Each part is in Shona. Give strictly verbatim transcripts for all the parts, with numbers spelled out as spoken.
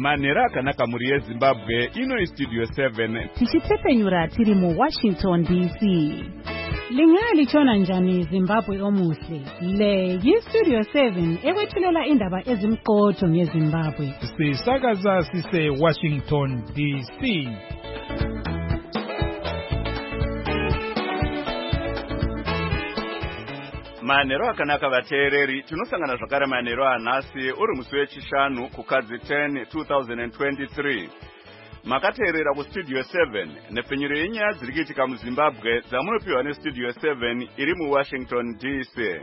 Manera akanaka muri yeZimbabwe ino Studio seven. Tichitepenyura tiri mu Washington D C. Lingali chona njani Zimbabwe omuhle. Le yi Studio seven ekwethulela indaba ezimqotho ngeZimbabwe. Sisakaza sise Washington D C. Manero akanaka vateereri tinosangana zvakare manero anhasi uri musi wechishanu kukadzi ten twenty twenty-three. Makateerera kuStudio seven nepfenyuro yenyaya dziri kuitika muZimbabwe dzamunopiwa neStudio seven iri muWashington D C.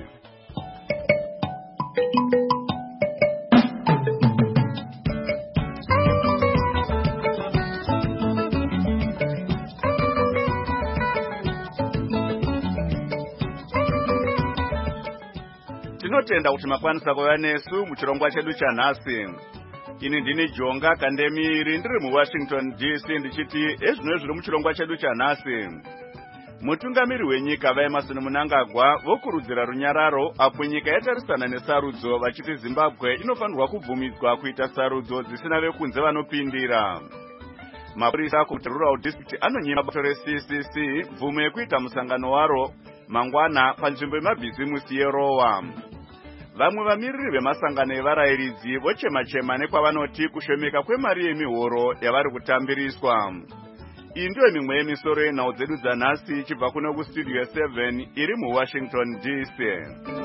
Tinotenda kuti makwanisa kuva nesu muchirongwa chedu chanhasi. Ini ndini Jonga Kandemiri ndiri muWashington D C ndichiti ezvino zviri muchirongwa chedu chanhasi. Mutungamiri wenyika vaEmmerson Mnangagwa vokurudzira runyararo apo nyika yatarisana nesarudzo vachiti Zimbabwe inofanirwa kubvumidzwa kuita sarudzo dzisina vekunze vanopindira. Mapurisa kuti Rural District anonyima bato reC C C bvumo yekuita musangano waro mangwana panzvimbo yemabhizimusi yeRowa. Vamwe vamiriri vemasangano evarayiridzi vochema-chema nekwavanoti kushomeka kwemari yemihoro yavari kutambiriswa. Iyi ndiyo mimwe yemisoro yenhau dzedu dzanhasi ichibva kuno kuStudio seven iri muWashington D C.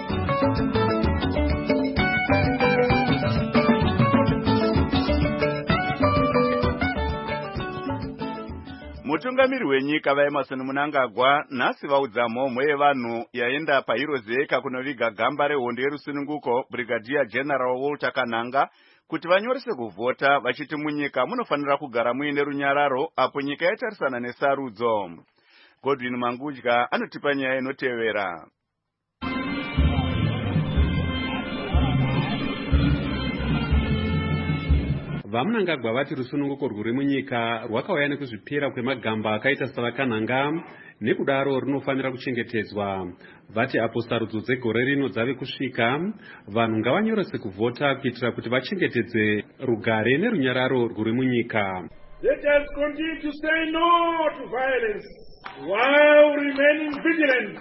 Mutungamiri wenyika vaEmmerson Mnangagwa nhasi vaudza mhomho yevanhu yaenda paHeroes Acre kunoviga gamba rehondo yerusununguko Brigadier General Walter Kanhanga kuti vanyorese kuvhota vachiti munyika munofanira kugara muine runyararo apo nyika yatarisana nesarudzo. Godwin Mangudya anotipa nyaya inotevera. Vamunangagwa vati rusununguko rwuri munyika rwakauya nekuzvipira kwemagamba akaita savakanhanga nekudaro runofanira kuchengetedzwa. Vati apo sarudzo dzegore rino dzave kusvika vanhu ngavanyorese kuvhota kuitira kuti vachengetedze rugare nerunyararo rwuri munyika. Let us continue to say no to violence while remaining vigilant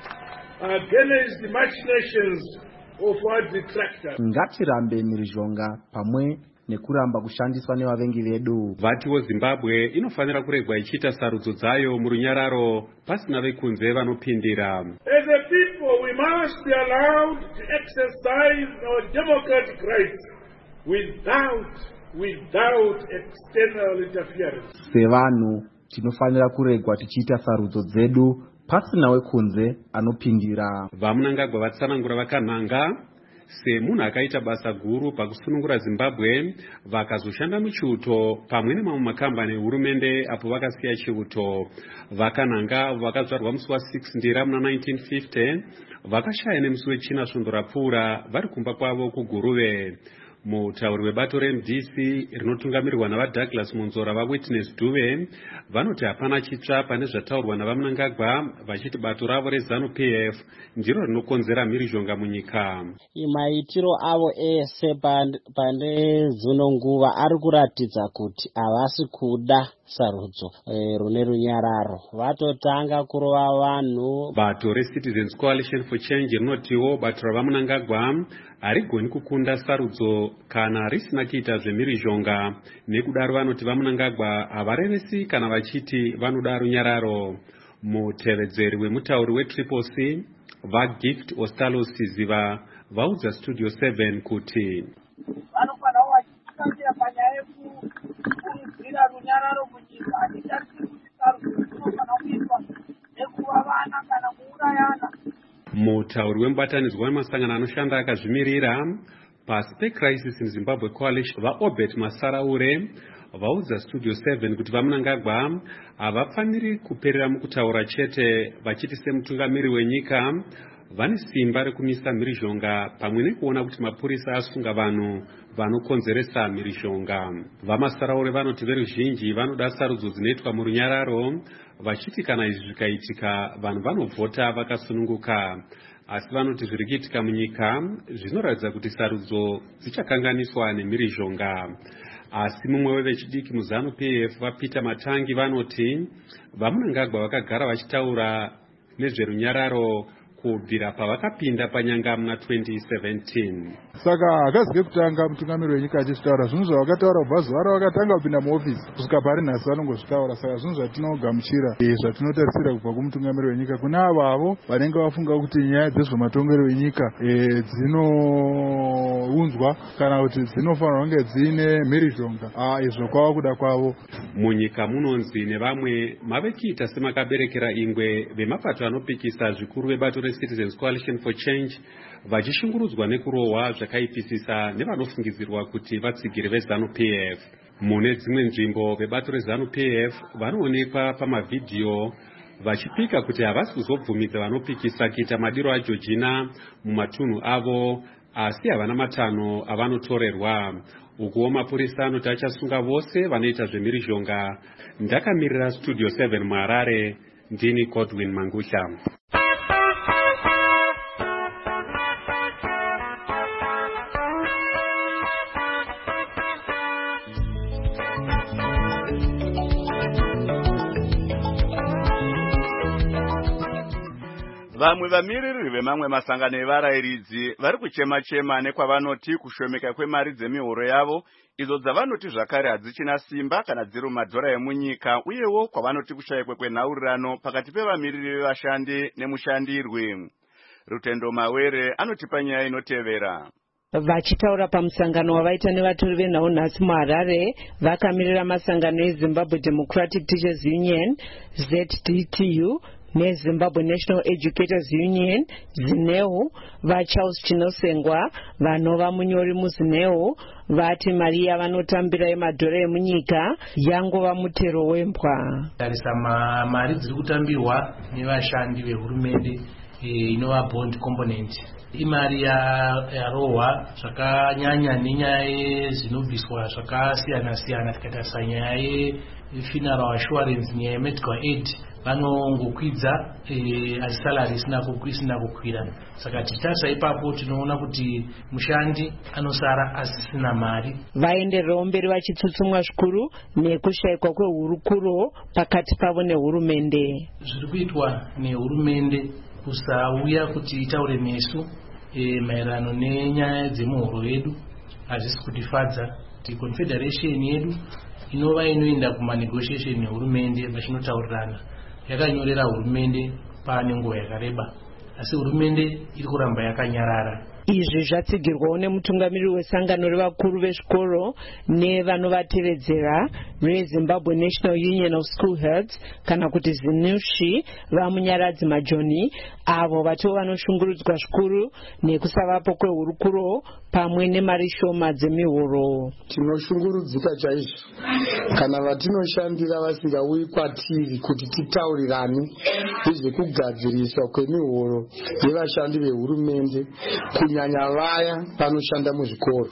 against the machinations of our detractors. Ngatirambe mhirizhonga pamwe nekuramba kushandiswa nevavengi vedu. Vatiwo Zimbabwe inofanira kuregwa ichiita sarudzo dzayo murunyararo pasina vekunze vanopindira. As a people we must be allowed to exercise our democratic rights without without external interference. Sevanhu tinofanira kuregwa tichiita sarudzo dzedu pasina wekunze anopindira. Vamunangagwa vatsanangura vakanhanga semunhu akaita basa guru pakusunungura Zimbabwe vakazoshanda muchiuto pamwe nemamwe makambani ehurumende apo vakasiya chiuto. Vakanhanga vakazvarwa musi wa6 ndira muna nineteen fifty vakashaya nemusi wechina svondo rapfuura vari kumba kwavo kuGuruve. Mutauri webato reM D C rinotungamirirwa navaDouglas Munzora vaWitness Duve vanoti hapana chitsva pane zvataurwa navaMnangagwa vachiti bato ravo reZANU-P F ndiro rinokonzera mhirizhonga munyika. Maitiro avo ese pane dzino nguva ari kuratidza kuti havasi kuda sarudzo e, rune runyararo. Vatotanga kurova vanhu. Bato reCitizens Coalition for Change rinotiwo bato ravaMnangagwa harigoni kukunda sarudzo kana risina kuita zvemhirizhonga. Nekudaro vanoti vaMnangagwa havarevesi kana vachiti vanoda runyararo. Mutevedzeri wemutauri weTriple C vaGift Ostalos Siziva vaudza Studio seven kuti vanofana vachitangira panyaya yekukurudzira runyararo munyika. Hatitarisi kuti sarudzo dzinofana kuitwa nekuva vana kana kuurayana. Mutauri wemubatanidzwa wemasangano anoshanda akazvimirira pasi peCrisis in Zimbabwe Coalition vaObert Masaraure vaudza Studio seven kuti vaMnangagwa havafaniri kuperera mukutaura chete vachiti semutungamiri wenyika vane simba rekumisa mhirizhonga pamwe nekuona kuti mapurisa asunga vanhu vanokonzeresa mhirizhonga. VaMasaraure vanoti veruzhinji vanoda sarudzo dzinoitwa murunyararo vachiti kana izvi zvikaitika vanhu vanovhota vakasununguka. Asi vanoti zviri kuitika munyika zvinoratidza kuti sarudzo dzichakanganiswa nemhirizhonga. asi mumwe wevechidiki muzanu P F vaPeter Matangi vanoti vaMunangagwa vakagara vachitaura nezverunyararo kubvira pavakapinda panyanga muna twenty seventeen. Saka akazike kutanga mutungamiri wenyika achitaura zvinhu zvavakataura kubva zuva ravakatanga kupinda muofisi kusvika pari nhasi vanongozvitaura. Saka zvinhu zvatinogamuchira zvatinotarisira kubva kumutungamiri wenyika kune avavo vanenge vafunga kuti nyaya dzezvematongero enyika dzinounzwa kana kuti dzinofanirwa kunge dzine mhirizhonga izvo kwava kuda kwavo. Munyika munonzi nevamwe mave kuita semakaberekera ingwe vemapato anopikisa zvikuru vebato Citizens Coalition for Change vachishungurudzwa nekurohwa zvakaipisisa nevanofungidzirwa kuti vatsigiri veZanu P F. Mune dzimwe nzvimbo vebato reZanu P F vanoonekwa pamavhidhiyo vachipika kuti havasi kuzobvumidza vanopikisa kuita madiro aJeorgina mumatunhu avo, asi havana matanho avanotorerwa. Ukuwo mapurisa anoti achasunga vose vanoita zvemhirizhonga. Ndakamirira Studio seven muHarare, ndini Godwin Mangusha. Vamwe vamiriri vemamwe masangano evarayiridzi vari kuchema-chema nekwavanoti kushomeka kwemari dzemihoro yavo, idzo dzavanoti zvakare hadzichina simba kana dziri mumadhora emunyika, uyewo kwavanoti kushayikwa kwenhaurirano pakati pevamiriri vevashandi nemushandirwi. Rutendo Mawere anotipa nyaya inotevera. Vachitaura pamusangano wavaita nevatori venhau nhasi muHarare, vakamirira masangano eZimbabwe Democratic Teachers Union Z D T U neZimbabwe National Educators Union ZINEU, vaCharles Chinosengwa vanova munyori muZINEU vati mari yavanotambira yemadhora emunyika yangova mutero wembwa. Tarisa mari dziri kutambirwa nevashandi vehurumende inova bond component imari yarohwa zvakanyanya nenyaya yezvinobviswa zvakasiyana siyana tikatarisa nyaya yefuneral assurance, nyaya yemedical aid vanongokwidza asi salary isina kukwira. Saka tichitarisa ipapo tinoona kuti mushandi anosara asisina mari. Vaendererawo mberi vachitsutsumwa zvikuru nekushayikwa kwehurukuro pakati pavo nehurumende. Zviri kuitwa nehurumende kusauya kuti itaure nesu e, maererano nenyaya dzemuhoro yedu hazvisi kutifadza. Kuti confederation yedu inova inoenda kumanegotiation nehurumende vachinotaurirana yakanyorera hurumende pane nguva yakareba, asi hurumende iri kuramba yakanyarara. Izvi zvatsigirwawo nemutungamiriri wesangano revakuru vezvikoro nevanovatevedzera reZimbabwe National Union of School Heads kana kuti ZINUSHI vamunyaradzi Majoni, avo vatiwo vanoshungurudzwa zvikuru nekusavapo kwehurukuro pamwe nemari shoma dzemihoro. Tinoshungurudzika chaizvo kana vatinoshandira vasingauyi kwatiri kuti titaurirane nezvekugadziriswa kwemihoro yevashandi vehurumende, kunyanya vaya panoshanda muzvikoro.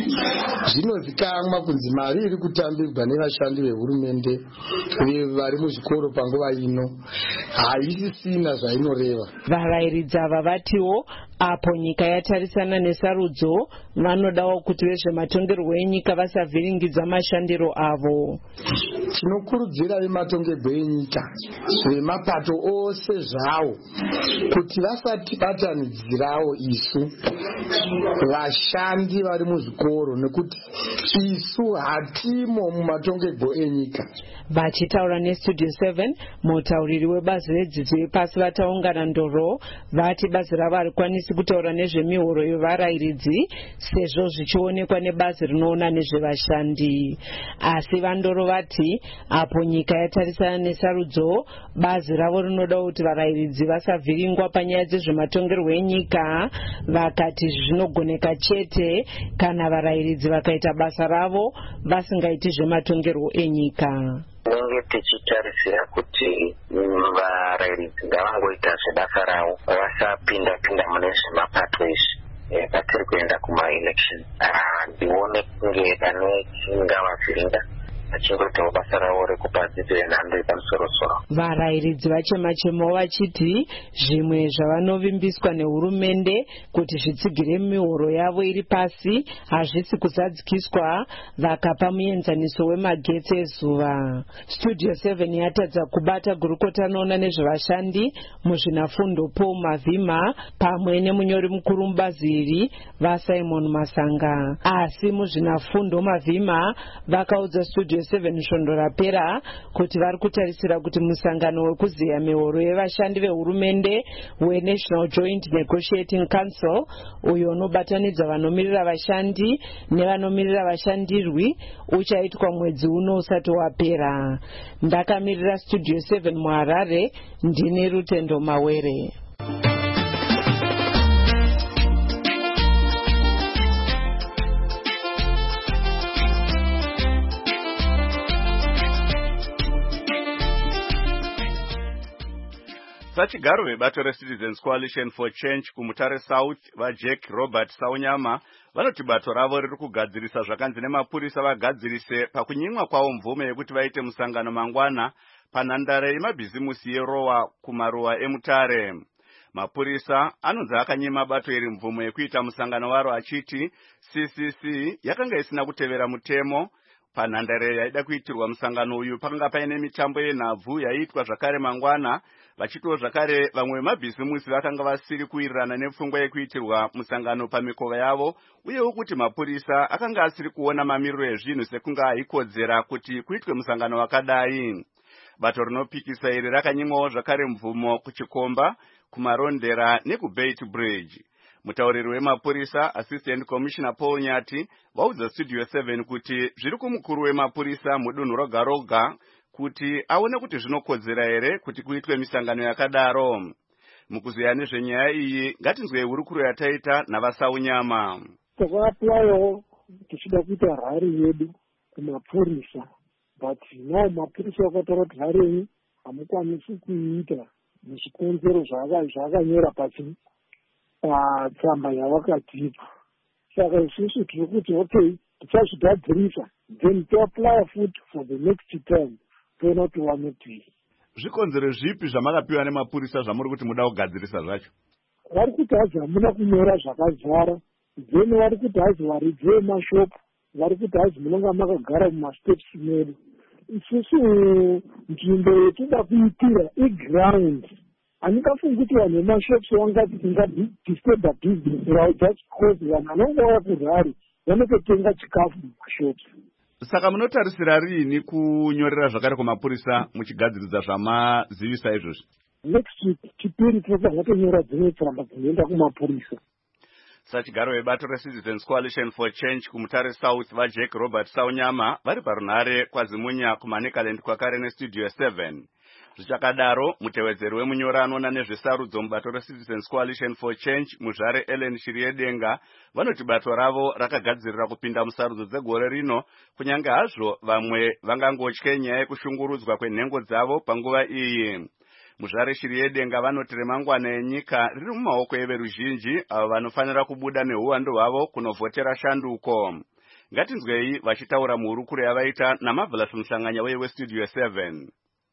Zvinozikamwa kunzi mari iri kutambirwa nevashandi vehurumende vari muzvikoro panguva ino haisisina zvainoreva. Varayiridzi ava vatiwo apo nyika yatarisana nesarudzo vanodawo kuti vezvematongerwo enyika vasavhiringidza mashandiro avo. Tinokurudzira vematongerwo enyika vemapato ose zvawo kuti vasatibatanidzirawo isu vashandi vari muzvikoro, nekuti isu hatimo mumatongerwo enyika. Vachitaura neStudio seven, mutauriri webazi redzidzo yepasi vataungana ndoro vati bazi ravo harikwanisi kutaura nezvemihoro yevarayiridzi sezvo zvichionekwa nebazi rinoona nezvevashandi. Asi vandoro vati apo nyika yatarisana nesarudzo, bazi ravo rinoda kuti varayiridzi vasavhiringwa panyaya dzezvematongerwo enyika, vakati zvinogoneka chete kana varayiridzi vakaita basa ravo vasingaiti zvematongerwo enyika. Nenge tichitarisira kuti varayiridzi ngavangoita zvebasa ravo vasapinda pinda mune zvemapato izvi patiri kuenda kumaelection. Ndione kunge pane chingavavhiringa vachingoitawo basa ravo rekupa dzidzo yenhando yepamusoro-soro. Varairidzi vachema-chemawo vachiti zvimwe zvavanovimbiswa nehurumende kuti zvitsigire mihoro yavo iri pasi hazvisi kuzadzikiswa vakapa muenzaniso wemagetsi ezuva. Studio seven yatadza kubata gurukota anoona nezvevashandi muzvinafundo Paul Mavhima pamwe nemunyori mukuru mubazi iri vaSimon Masanga. Asi muzvinafundo Mavhima vakaudza Studio seven svondo rapera kuti vari kutarisira kuti musangano wekuziya mihoro yevashandi vehurumende weNational Joint Negotiating Council uyo unobatanidza vanomiririra vashandi nevanomiririra vashandirwi uchaitwa mwedzi uno usati wapera. Ndakamirira Studio seven muHarare, ndine Rutendo Mawere. Sachigaro vebato reCitizens Coalition for Change kuMutare South vaJack Robert Saunyama vanoti bato ravo riri kugadzirisa zvakanzi nemapurisa vagadzirise pakunyimwa kwavo mvume yekuti vaite musangano mangwana panhandare yemabhizimusi yeRowa kumaruwa eMutare. Mapurisa anonzi akanyima bato iri mvumo yekuita musangano waro achiti C C C yakanga isina kutevera mutemo. Panhandare yaida kuitirwa musangano uyu pakanga paine mitambo yenhabvu yaiitwa zvakare mangwana, vachitiwo zvakare vamwe vemabhizimusi vakanga vasiri kuwirirana nepfungwa yekuitirwa musangano pamikova yavo, uyewo kuti mapurisa akanga asiri kuona mamiriro ezvinhu sekunga aikodzera kuti kuitwe musangano wakadai. Bato rinopikisa iri rakanyimwawo zvakare mvumo kuchikomba, kumarondera nekuBait Bridge. Mutauriri wemapurisa Assistant Commissioner Paul Nyati vaudza Studio seven kuti zviri kumukuru wemapurisa mudunhu roga roga kuti aone kuti zvinokodzera here kuti kuitwe misangano yakadaro. Mukuziya nezvenyaya iyi ngatinzwei hurukuro yataita navaSaunyama. Takaaplayawo tichida kuita rari yedu kumapurisa, but nawo mapurisa akataura kuti rari yenyu hamukwanisi kuiita nezvikonzero zvakanyora pachii patsamba yavakatipa. Saka isusu tiri kuti okay, tichazvigadzirisa then toapply futi for the next term toona kuti vanoti zvikonzero zvipi zvamakapiwa nemapurisa zvamuri kuti muda kugadzirisa zvacho? Vari kuti hazi hamuna kunyora zvakazara, then vari kuti hazi varidze mashopu, vari kuti hazi munonga makagara mumasteps medu. Isusu nzvimbo yetoda kuitira iground. Handingafungi kuti vanhu vemashops vangati tingadisturba business ravo just because vanhu vanonga vauya kurhari vanototenga chikafu mumashops. Saka munotarisira riini kunyorera zvakare kumapurisa muchigadzirisa zvamazivisa izvozvi? Next week chipiri tinotanga tonyora dzimwe tsamba dzinoenda kumapurisa. Sachigaro vebato reCitizens Coalition for Change kuMutare South vaJack Robert Saunyama vari parunhare kwaZimunya kuManicaland kwakare neStudio seven. Zvichakadaro, mutevedzeri wemunyora anoona nezvesarudzo mubato reCitizens Coalition for Change muzvare Ellen Shiriedenga vanoti bato ravo rakagadzirira kupinda musarudzo dzegore rino, kunyange hazvo vamwe vangangotye nyaya yekushungurudzwa kwenhengo dzavo panguva iyi. Muzvare Shiriedenga vanoti remangwana enyika riri mumaoko everuzhinji avo vanofanira kubuda neuwandu hwavo kunovhotera shanduko. Ngatinzwei vachitaura muhurukuro yavaita naMarvelous Musanganya weStudio seven.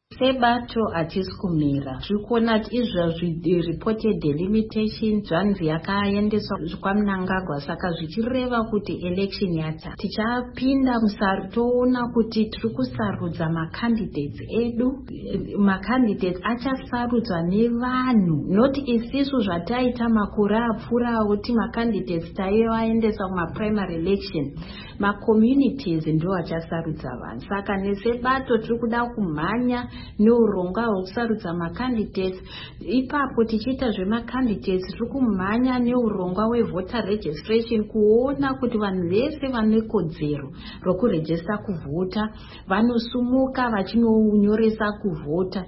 Sebato hatisi kumira. Tiri kuona kuti izvozvi reported delimitation zvanzi yakaendeswa kwaMnangagwa, saka zvichireva kuti election yata. Tichapinda musaru toona kuti tiri kusarudza macandidates edu. Macandidates achasarudzwa nevanhu, not isisu zvataita makore apfuura kuti macandidates taivaendesa kumaprimary election. Macommunities ndo achasarudza vanhu. Saka nesebato tiri kuda kumhanya neurongwa hwekusarudza macandidates. Ipapo tichiita zvemacandidates tiri kumhanya neurongwa hwevoter registration kuona kuti vanhu vese vane kodzero rokurejista kuvhota vanosumuka vachinonyoresa kuvhota.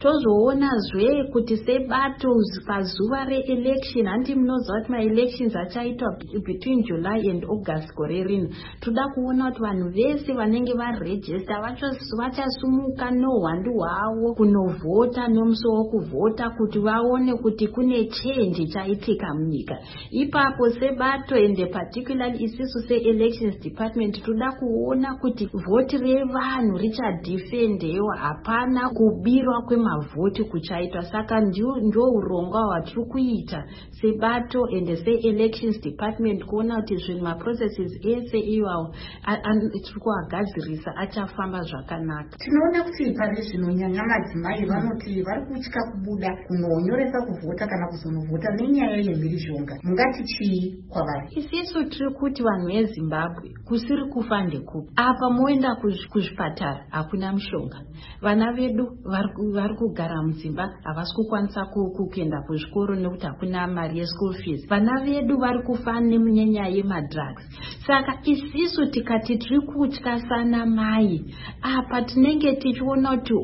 Tozoonazve kuti sebato pazuva reelection, handi munoziva kuti maelections achaitwa between July and August gore rino. Toda kuona kuti vanhu vese vanenge varejista vachasumuka nouwandu hwavo kunovhota nomusi wokuvhota kuti vaone kuti kune change chaitika munyika. Ipapo sebato ende particularly isisu se-elections department toda kuona kuti vhoti revanhu richadefendewa, hapana kubirwa kwemavhoti kuchaitwa. Saka ndio urongwa hwatiri kuita sebato ende se-elections department kuona kuti zvinhu maprocesses ese iwawo tiri kuagadzirisa achafamba zvakanaka. Tinoona kuti pane zvino nyanya madzimai vanoti vari kutya kubuda kunonyoresa kuvhota kana kuzonovhota nenyaya yemhirizhonga. Mungati chii kwavari? Isisu tiri kuti vanhu veZimbabwe kusiri kufa ndekupi. Apa moenda kuzvipatara hakuna mushonga. Vana vedu vari kugara mudzimba havasi kukwanisa kuenda kuzvikoro nekuti hakuna mari yeschool fees. Vana vedu vari kufa nemunyanya yemadrugs. Saka isisu tikati tiri kutya sana mai, apa tinenge tichiona kuti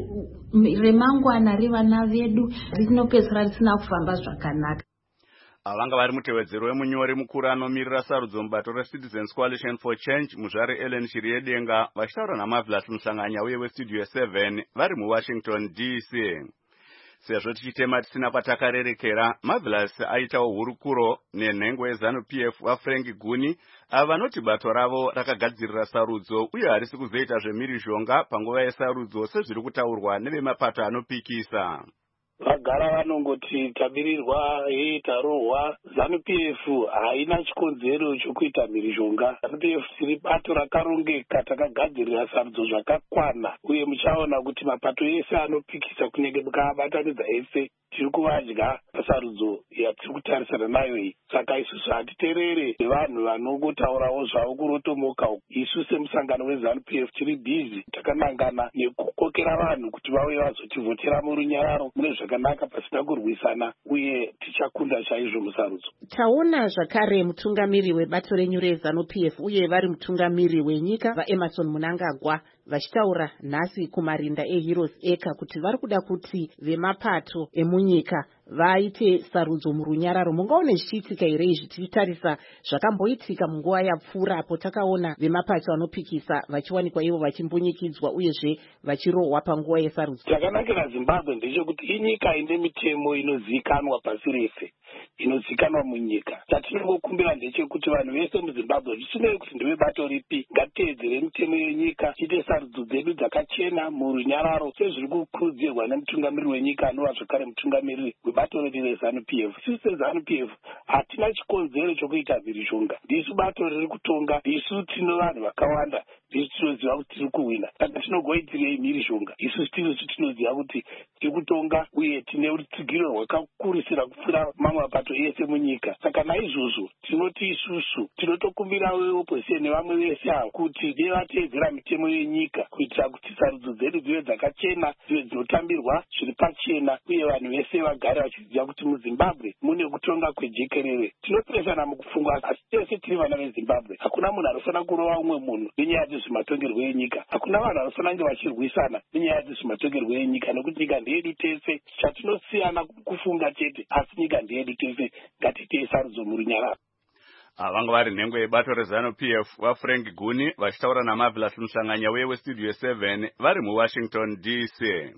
remangwana revana vedu rinopedzera risina kufamba zvakanaka. Avanga vari mutevedzero wemunyori mukuru anomirira sarudzo mubato reCitizens Coalition for Change muzvare Ellen Shiriedenga vachitaura naMarvelous Musanganya uye weStudio seven vari muWashington D C. Sezvo tichitema tisina patakarerekera, Marvelous aitawo hurukuro nenhengo yeZanu P F waFrank Guni ava vanoti bato ravo rakagadzirira sarudzo uye harisi kuzoita zvemhirizhonga panguva yesarudzo sezviri kutaurwa nevemapato anopikisa. Vagara vanongoti tabirirwa hei tarohwa. Zanu P F haina chikonzero chokuita mhirizhonga. Zanu P F tiri bato rakarongeka takagadzirira sarudzo zvakakwana uye muchaona kuti mapato ese anopikisa kunenge mukabatanidza ese tiri kuvadya pasarudzo yatiri kutarisana nayo iyi. Saka isusu hatiterere nevanhu vanongotaurawo zvavo kurotomoka. Isu semusangano weZanu P F tiri bhizi takanangana nekukokera vanhu kuti vauye vazotivhotera murunyararo mune zvakanaka pasina kurwisana uye tichakunda chaizvo musarudzo. Taona zvakare mutungamiri webato renyu reZanu P F uye vari mutungamiri wenyika vaEmmerson Mnangagwa vachitaura nhasi kumarinda eHeroes Acre kuti vari kuda kuti vemapato emunyika vaite sarudzo murunyararo. Mungaone zvichiitika here izvi tichitarisa zvakamboitika munguva yapfuura apo takaona vemapato anopikisa vachiwanikwa ivo vachimbunyikidzwa uyezve vachirohwa panguva yesarudzo. Chakanakira Zimbabwe ndechekuti inyika ine mitemo inozivikanwa pasi rese, inozivikanwa munyika. Chatinongokumbira ndechekuti vanhu vese muZimbabwe zvisinei kuti ndevebato ripi ngateedzere mitemo yenyika, tiite sarudzo dzedu dzakachena murunyararo sezviri kukurudzirwa nemutungamiri wenyika anova zvakare mutungamiri webato redu reZanu P F. Isu seZanu P F hatina chikonzero chokuita mhirizhonga. Ndisu bato riri kutonga, ndisu tino vanhu vakawanda, ndisu tinoziva kuti tiri kuwina. Saka tinogoitirei mhirizhonga? Isu tirisu tinoziva kuti tiri kutonga uye tine rutsigiro rwakakurisira kupfuura mamwe mapato ese munyika. Saka naizvozvo tinoti isusu tinotokumbira weopposition nevamwe vese ava kuti devateedzera mitemo yenyika kuitira kuti sarudzo dzedu dzive dzakachena, dzive dzinotambirwa zviri pachena uye vanhu vese vagare vachiziva kuti muZimbabwe mune kutonga kwejekerere. Tinopesana mukufunga asi tese tiri vana veZimbabwe. Hakuna munhu anofanira kurova umwe munhu nenyaya dzezvematongerwo enyika. Hakuna vanhu anofanira kunge vachirwisana nenyaya dzezvematongerwo enyika nekuti nyika ndeyedu tese. Chatinosiyana kufunga chete asi nyika ndeyedu tese. Ngatiitei sarudzo murunyararo. Avanga vari nhengo yebato reZanu P F waFrank Guni vachitaura naMarvelous Musanganya uye weStudio seven vari muWashington D C.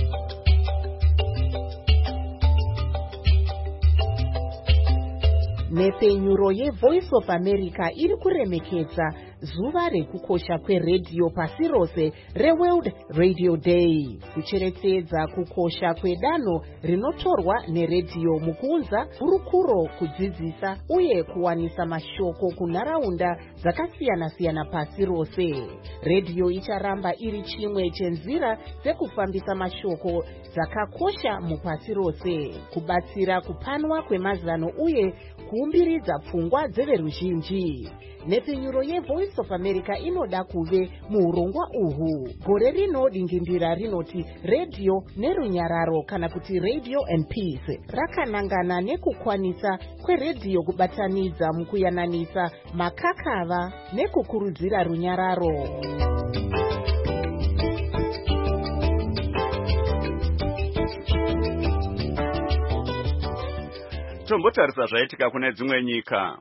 Nhepfenyuro yeVoice of America iri kuremekedza zuva rekukosha kweredhiyo pasi rose reWorld Radio Day, kucherechedza kukosha kwedanho rinotorwa neredhiyo mukuunza hurukuro, kudzidzisa uye kuwanisa mashoko kunharaunda dzakasiyana-siyana pasi rose. Redhiyo icharamba iri chimwe chenzira dzekufambisa mashoko dzakakosha mupasi rose, kubatsira kupanwa kwemazano uye kuumbiridza pfungwa dzeveruzhinji. Nhepfenyuro yeVoice of America inoda kuve muurongwa uhu. Gore rino dingindira rinoti Radio nerunyararo kana kuti Radio and Peace, rakanangana nekukwanisa kweredhiyo kubatanidza mukuyananisa makakava nekukurudzira runyararo. Tombotarisa zvaitika kune dzimwe nyika.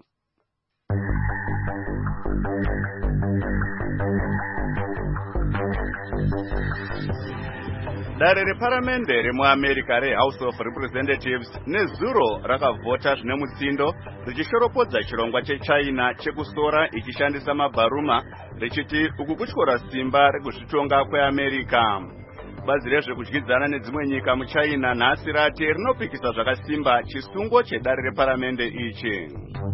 Dare reparamende remuAmerica reHouse of Representatives nezuro rakavhota zvine mutsindo richishoropodza chirongwa cheChina chekusora ichishandisa mabharuma richiti uku kutyora simba rekuzvitonga kweAmerica. Bazi rezvekudyidzana nedzimwe nyika muChina nhasi rati rinopikisa zvakasimba chisungo chedare reparamende ichi.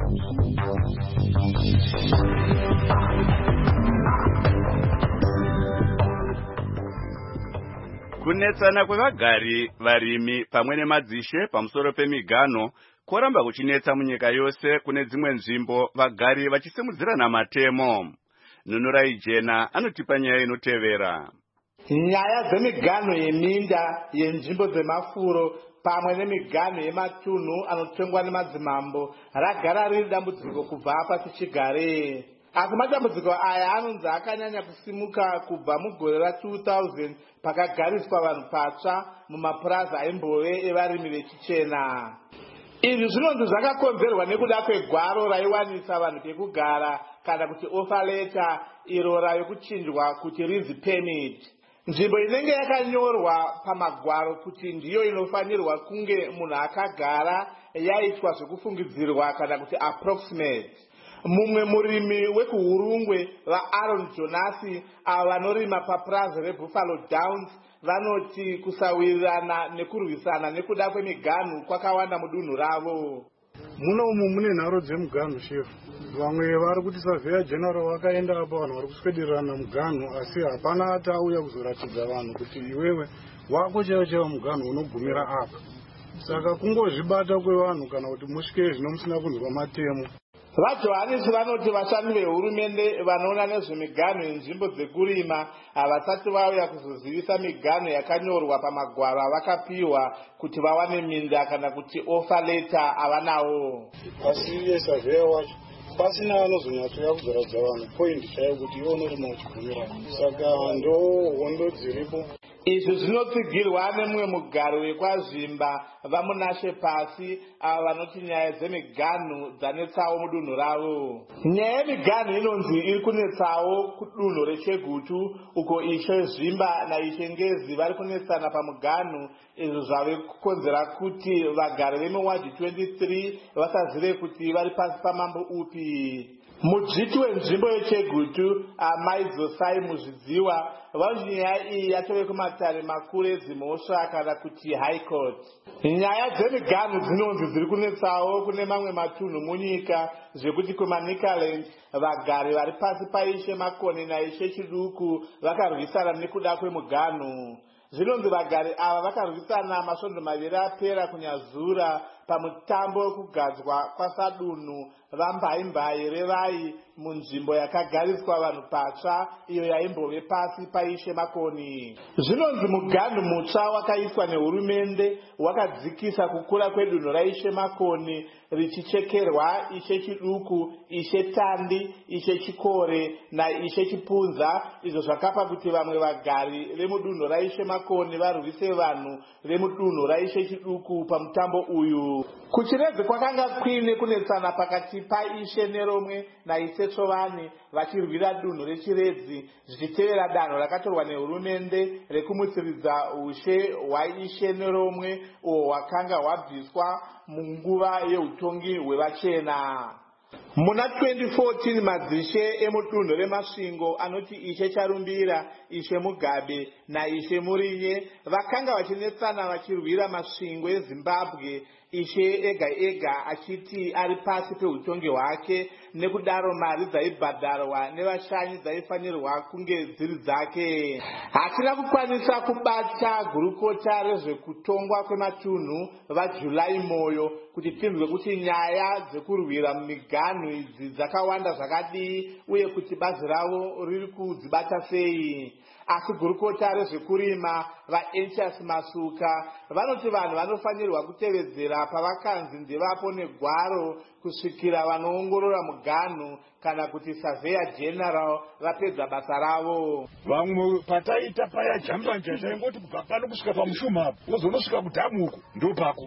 Kunetsana kwevagari, varimi pamwe nemadzishe pamusoro pemiganho koramba kuchinetsa munyika yose kune dzimwe nzvimbo vagari vachisimudzirana matemo. Nunurai Jena anotipa nyaya inotevera. Nyaya dzemiganho yeminda yenzvimbo dzemafuro pamwe nemiganho yematunhu anotengwa nemadzimambo ragara riri dambudziko kubva pasi chigare. Asi matambudziko aya anonzi akanyanya kusimuka kubva mugore ra two thousand pakagariswa vanhu patsva mumapuraza embove evarimi vechichena. Izvi zvinonzi zvakakonzerwa nekuda kwegwaro raiwanisa vanhu pekugara kana kuti offer letter iro rayokuchinjwa kuti lease permit. Nzvimbo inenge yakanyorwa pamagwaro kuti ndiyo inofanirwa kunge munhu akagara yaitwa zvekufungidzirwa kana kuti approximate. Mumwe murimi wekuhurungwe vaAaron Jonasi ava vanorima papurazi reBuffalo Downs vanoti kusawirirana nekurwisana nekuda kwemiganhu kwakawanda mudunhu ravo. Muno umu mune nharo dzemuganhu shefu. Vamwe vari kuti Surveyor General vakaenda apa vanhu vari kuswederana muganhu asi hapana atauya kuzoratidza vanhu kuti iwewe wako chaiwo chaiwo muganhu unogumira apa. Saka kungozvibata kwevanhu kana kuti musvike zvino musina kunzwa matemo. VaJohanisi vanoti vashandi vehurumende vanoona nezvemiganho yenzvimbo dzekurima havasati vauya kuzozivisa miganho yakanyorwa pamagwaro avakapiwa kuti vawane minda kana kuti offer letter avanawo. Asi iye surveyor wacho pasina anozonyatsoya kuzoratidza vanhu point chaiyo kuti iwo unorima uchigumira. Saka ndo hondo dziripo. Izvi zvinotsigirwa nemumwe mugari wekwazvimba vamunashe pasi ava vanoti nyaya dzemiganhu dzanetsawo mudunhu ravo. Nyaya yemiganhu inonzi iri kunetsawo kudunhu reChegutu uko Ishe Zvimba naIshe Ngezi vari kunetsana pamuganhu. Izvi zvave kukonzera kuti vagari vemuwadi twenty-three vasazive kuti vari pasi pamambo upi. Mudzviti wenzvimbo yeChegutu Amai Dzosai Muzvidziwa vanoti nyaya iyi yatove kumatare makuru edzimhosva kana kuti High Court. Nyaya dzemiganhu dzinonzi dziri kunetsawo kune mamwe matunhu munyika zvekuti kumaNicaland vagari vari pasi paIshe Makoni naIshe Chiduku vakarwisana nekuda kwemuganhu. Zvinonzi vagari ava vakarwisana masvondo maviri apera kunyazura pamutambo wekugadzwa kwasadunhu vambaimbai revai munzvimbo yakagariswa vanhu patsva iyo yaimbove pasi paIshe Makoni. Zvinonzi muganhu mutsva wakaiswa nehurumende wakadzikisa kukura kwedunhu raIshe Makoni richichekerwa Ishe Chiduku, Ishe Tandi, Ishe Chikore naIshe Chipunza, izvo zvakapa kuti vamwe vagari vemudunhu raIshe Makoni varwise vanhu vemudunhu raIshe Chiduku pamutambo uyu. Kuchiredzi kwakanga kuine kunetsana pakati paIshe Neromwe naIshe Tsovani vachirwira dunhu rechiredzi zvichitevera danho rakatorwa nehurumende rekumutsiridza ushe hwaIshe Neromwe uho hwakanga hwabviswa munguva yeutongi hwevachena. Muna twenty fourteen madzishe emudunhu remasvingo anoti Ishe Charumbira, Ishe Mugabe naIshe Murinye vakanga vachinetsana vachirwira masvingo eZimbabwe, Ishe ega ega achiti ari pasi peutongi hwake, nekudaro mari dzaibhadharwa nevashanyi dzaifanirwa kunge dziri dzake. Hatina kukwanisa kubata gurukota rezvekutongwa kwematunhu vaJulai Moyo kuti tinzwe kuti nyaya dzekurwira miganhu idzi dzakawanda zvakadii uye kuti bazi ravo riri kudzibata sei. Asi gurukota rezvekurima vaEnchas Masuka vanoti vanhu vanofanirwa kutevedzera pavakanzi ndevapo negwaro kusvikira vanoongorora muganhu kana kuti Surveyor General vapedza basa ravo. Vamwe pataita paya jambanja taingoti kubva pano kusvika pamushuma apo wozonosvika kudhamu uko ndopako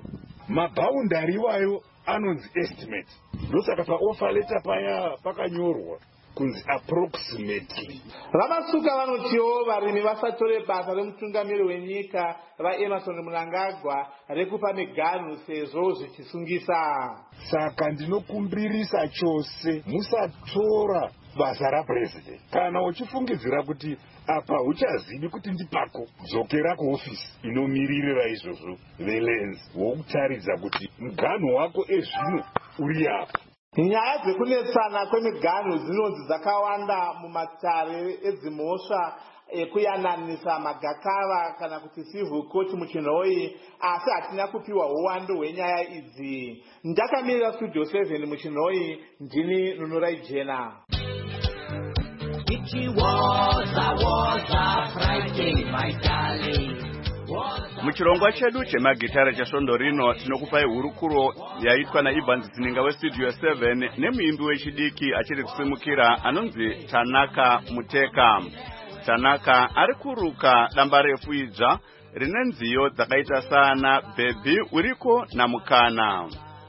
mabhaundari iwayo anonzi estimate. Ndosaka paoffer letter paya pakanyorwa kunzi approximately. Vamasuka vanotiwo varimi vasatore basa remutungamiri wenyika vaEmmerson Mnangagwa rekupa miganhu sezvo zvichisungisa. Saka ndinokumbirisa chose musatora basa rapresident. Kana uchifungidzira kuti apa uchazivi kuti ndipako, dzokera kuofisi inomiririra izvozvo veLens wokutaridza kuti muganhu wako ezvino uri apa. Nyaya dzekunetsana kwemiganhu dzinonzi dzakawanda mumatare edzimhosva ekuyananisa magakava kana kuti civil court muchinhoi, asi hatina kupiwa uwandu hwenyaya idzi. Ndakamirira Studio seven muchinhoi, ndini Nunurai Jena. Muchirongwa chedu chemagitara chesvondo rino tinokupai hurukuro yaitwa naIvans Zininga weStudio seven nemuimbi wechidiki achiri kusimukira anonzi Tanaka Muteka. Tanaka ari kuruka damba refu idzva rine nziyo dzakaita sana Baby uriko namukana.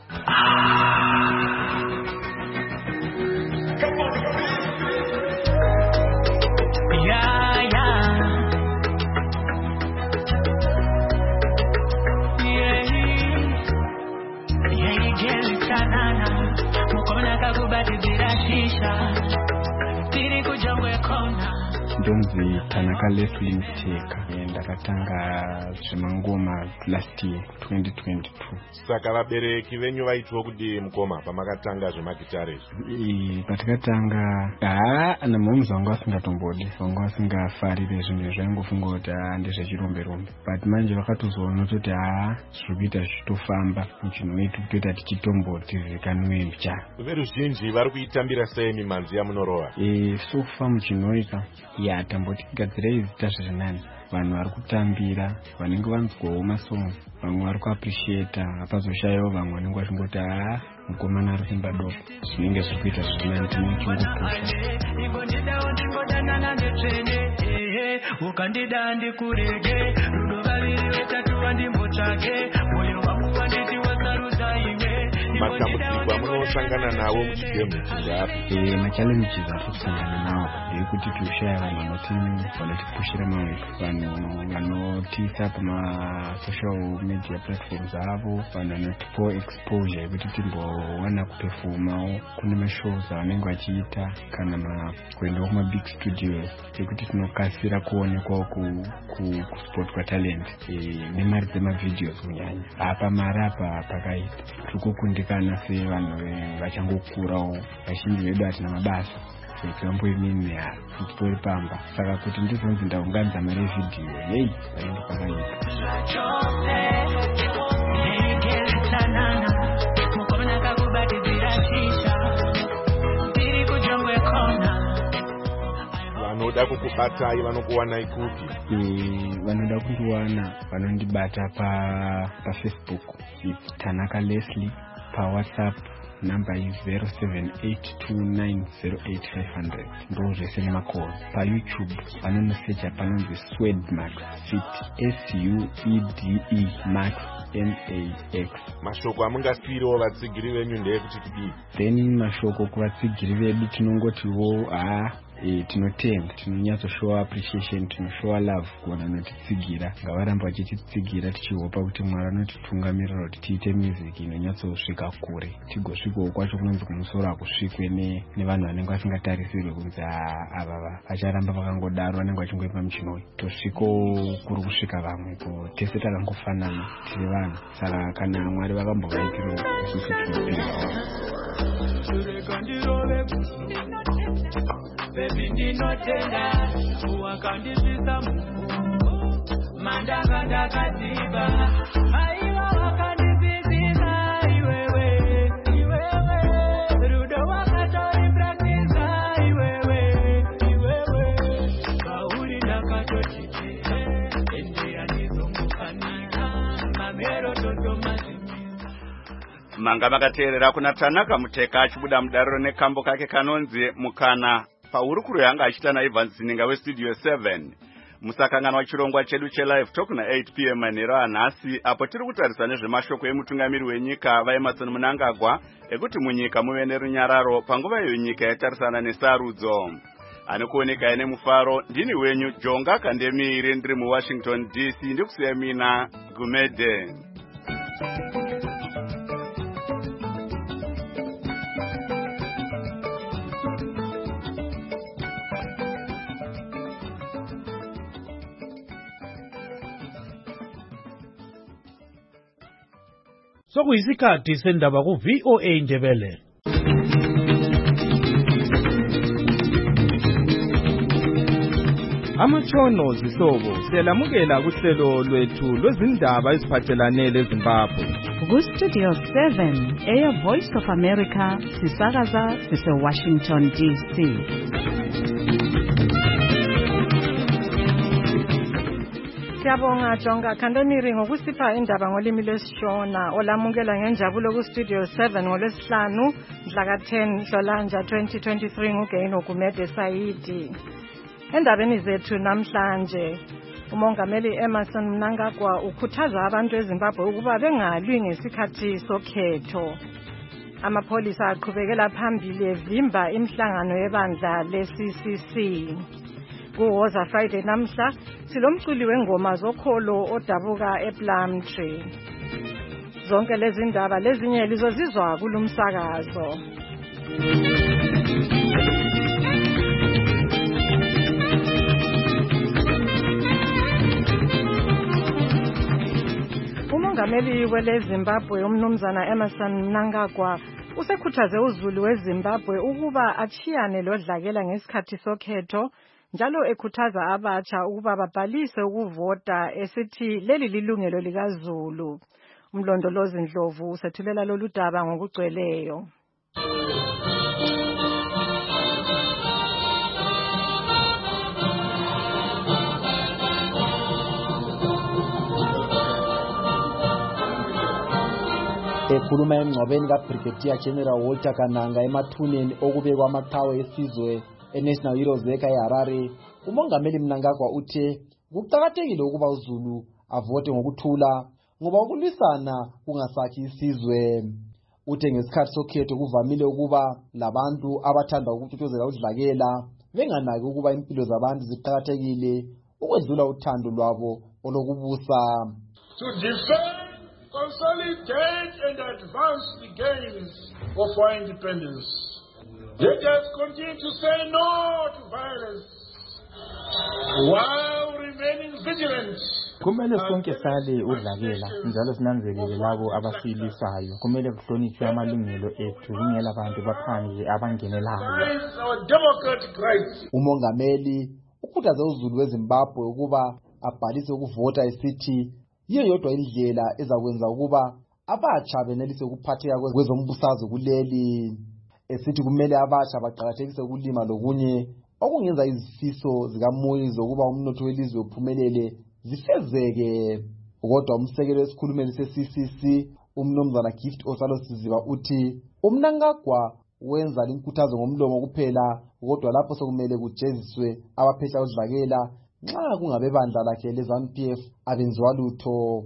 Ndonzi Tanaka Leslie Muteka, ndakatanga zvemangoma last year twenty twenty-two. Saka vabereki venyu vaitwa kuti mukoma pamakatanga zvemagitare izvi? Patakatanga haa namumzi wangu asingatombodi, wangu asingafarire zvinhu zvaingofunga kuti haa ndezvechirombe-rombe, but manje vakatozoona kuti haa zviri kuita zvichitofamba muchinhoitu kutoita tichitombotizikanwe mcha. Veruzhinji vari kuitambira sei mimanzi yamunorova? E, sofa muchinhoika ya tamboti gadzirai zita zvirinani. Vanhu vari kutambira, vanenge vanzwawo masongs, vamwe vari kuappreciata, hapazoshayiwo vamwe vanenge vachingoti haa mukomana ari simba doko. Zvinenge zviri kuita zvirinani, tinochingopusha. Ukandida ndikurege rudo vaviri vetatu vandimbotsvake moyo wangu wanditi wasarudza iwe. Matambudziko amunosangana nawo muchigemu chizvapi? Eh, machallenges ari kusangana nawo ndeyekuti tinoshaya vanhu vanoti vanotipushira maweka, vanhu vanotiisa pamasocial media platforms avo, vanhu vanotipo exposure yekuti timbowana kupefomawo kune mashows avanenge vachiita kana kuendawo kumabig studios yekuti tinokasira kuonekwawo kuspotwa talent nemari dzemavideos kunyanya. Apa mari apa pakaita tiri kukundikana sevanhu vachangokurawo, vazhinji vedu hatina mabasa example imini ya titori pamba, saka kuti ndizonzi ndaunganidza mari yevidhiyo yei vaende pakaita. Vanoda kukubatai vanokuwanai kupi? Eh, vanoda kundiwana vanondibata pa paFacebook it's Tanaka Leslie, pa WhatsApp number is zero seven eight two nine zero eight five zero zero. Ndo zvese nemakoro. Pa YouTube vanonosecha panonzi Swedmax fit S U E D E Max M A X. Mashoko amungasiriwo vatsigiri venyu ndeyekuti kudii? Then mashoko kuvatsigiri vedu tinongotiwo haa E, tinotenda, tinonyatso appreciation, tinoshowa love kuona notitsigira, ngavaramba vachititsigira tichihopa kuti Mwari anotitungamirira kuti tiite music inonyatsosvika kure, tigosvikawo kwacho kunonzi kumusoro hakusvikwe nevanhu vanenge vasingatarisirwe kunzi ava vacharamba vakangodaro vanenge vachingoimba muchinoi, tosvikawo kuri kusvika vamwe, ko tese takangofanana tiri vanhu. Saka kana Mwari vakambovaitirawo isusu tinopenda. Baby ndinotenda wakandisvisa mungu mandanga ndakatiba aiwa wakandisvisa iwewe iwewe rudo wakatori praktiza iwewe iwewe pauri ndakatotite ende andizomukania mamero totomazimi. Manga makateerera kuna Tanaka Muteka achibuda mudariro nekambo kake kanonzi Mukana, pahurukuro yanga achita naIvans Zininga weStudio seven. musakanganwa chirongwa chedu chelive talk na eight p m manhero anhasi apo tiri kutarisa nezvemashoko emutungamiri wenyika vaEmmerson Mnangagwa ekuti munyika muve nerunyararo panguva iyo nyika yatarisana nesarudzo. Ani kuoneka ine mufaro ndini wenyu Jonga Kandemiri ndiri muWashington D C ndikusiya mina Gumede. Sokuyisikhathi sendaba ku V O A Ndebele. Amatshono zihlobo siyalamukela kuhlelo lwethu lwezindaba eziphathelane leZimbabwe. Ku Studio seven Air Voice of America sisakaza sise Washington D C. Siyabonga Jonga Kandemiri ngokusipha indaba ngolimi lwesishona olamukela ngenjabulo ku Studio seven ngolwesihlanu mhla ka ten Nhlolanja twenty twenty-three nguGaino Gumede Saidi. Endabeni zethu namhlanje umongameli Emmerson Mnangagwa ukhuthaza abantu eZimbabwe ukuba bengalwi ngesikhathi sokhetho. Amapholisa aqhubekela phambili evimba imihlangano yebandla le-C C C. Kuwoza Friday namhla silomculi wengoma zokholo odabuka ePlumtree. Zonke lezi ndaba lezinye lizozizwa kulumsakazo. Umongameli weleZimbabwe umnumzana Emmerson Mnangagwa usekhuthaze uzulu weZimbabwe ukuba achiyane lodlakela ngesikhathi sokhetho njalo ekhuthaza abatsha ukuba babhalise ukuvota esithi leli lilungelo likaZulu. Umlondolozi Ndlovu usethulela lolu daba ngokugcweleyo. Ekhuluma emngcwabeni kaBrigadier General Walter Kananga emathuneni okubekwa amaqhawe esizwe eNational Heroes Eka eHarare, umongameli Mnangagwa uthe kuqakathekile ukuba uZulu avote ngokuthula ngoba ukulwisana kungasakhi isizwe. Uthe ngesikhathi sokhetho kuvamile ukuba labantu abathanda ukuthuthuzela udlakela benganaki ukuba impilo zabantu ziqakathekile ukwedlula uthando lwabo olokubusa. To defend, consolidate and advance the gains of our independence. Let us continue to say no to violence while remaining vigilant. Kumele sonke sale udlakela njalo sinanzelele labo abasilisayo. Kumele kuhlonitshwe amalungelo ethu ingela abantu baphandle abangenelayo. Umongameli ukhuthaze uZulu weZimbabwe ukuba abhalise ukuvota esithi yiyo yodwa indlela ezakwenza ukuba abatsha benelise ukuphatheka kwezombusazwe kuleli. Esithi kumele abatsha baqakathekise ukulima lokunye okungenza izifiso zikaMoyi zokuba umnotho welizwe uphumelele zifezeke. Kodwa umsekelo wesikhulumeli se-C C C umnumzana Gift Osalo Siziba uthi uMnangagwa wenza linkuthazo ngomlomo kuphela kodwa lapho sokumele kujeziswe abaphetha udlakela nxa kungabe bandla lakhe leZANU P F abenziwa lutho.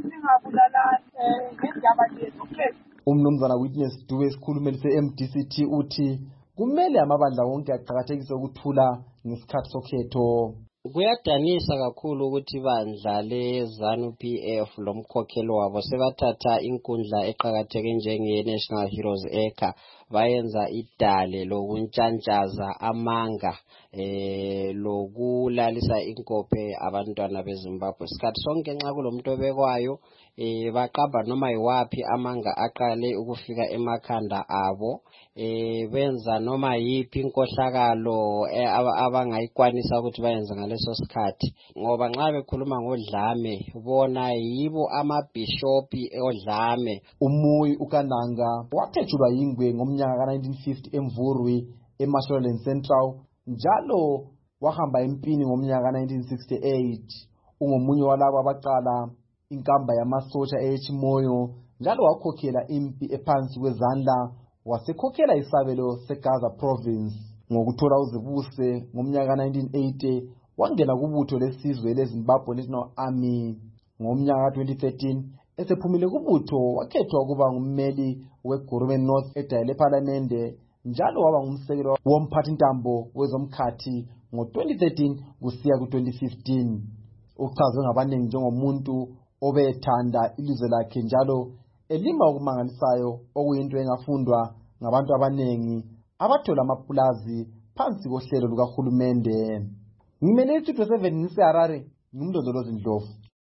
Umnumzana Witness Dube esikhulumeli se-M D C T uthi kumele amabandla wonke aqakathekise ukuthula ngesikhathi sokhetho. Kuyadanisa kakhulu ukuthi bandla leZANU P F lomkhokhelo wabo sebathatha inkundla eqakatheke njenge-National Heroes Eka bayenza idale lokuntshantshaza amanga eh lokulalisa inkophe abantwana beZimbabwe. Isikhathi sonke nxa kulomuntu obekwayo eh baqamba noma yiwapi amanga aqale ukufika emakhanda abo eh benza noma yipi inkohlakalo abangayikwanisa ukuthi bayenze ngaleso sikhathi ngoba nxa bekhuluma ngodlame bona yibo amabishopi odlame. Umuyi uKananga wathethulwa yingwe ngomnyaka ka nineteen fifty eMvurwi eMashonaland Central njalo wahamba empini ngomnyaka ka nineteen sixty-eight. Ungomunye walabo abaqala inkamba yamasosha eChimoyo njalo wakhokhela impi ephansi kwezandla wasekhokhela isabelo seGaza province. Ngokuthola uzibuse ngomnyaka ka nineteen eighty wangena kubutho lesizwe leZimbabwe National Army ngomnyaka twenty thirteen. Esephumile kubutho wakhethwa ukuba ngummeli weGurume North Area lePhalamende njalo waba ngumsekeli womphathintambo wezomkhathi ngo-twenty thirteen kusiya ku-twenty fifteen. Uchazwe ngabaningi njengomuntu obethanda ilizwe lakhe njalo elima okumangalisayo okuyinto engafundwa ngabantu abaningi abathola amapulazi phansi kohlelo lukahulumende. Ngimele iStudio seven ngiseHarare, ngimlondolozi Ndlovu.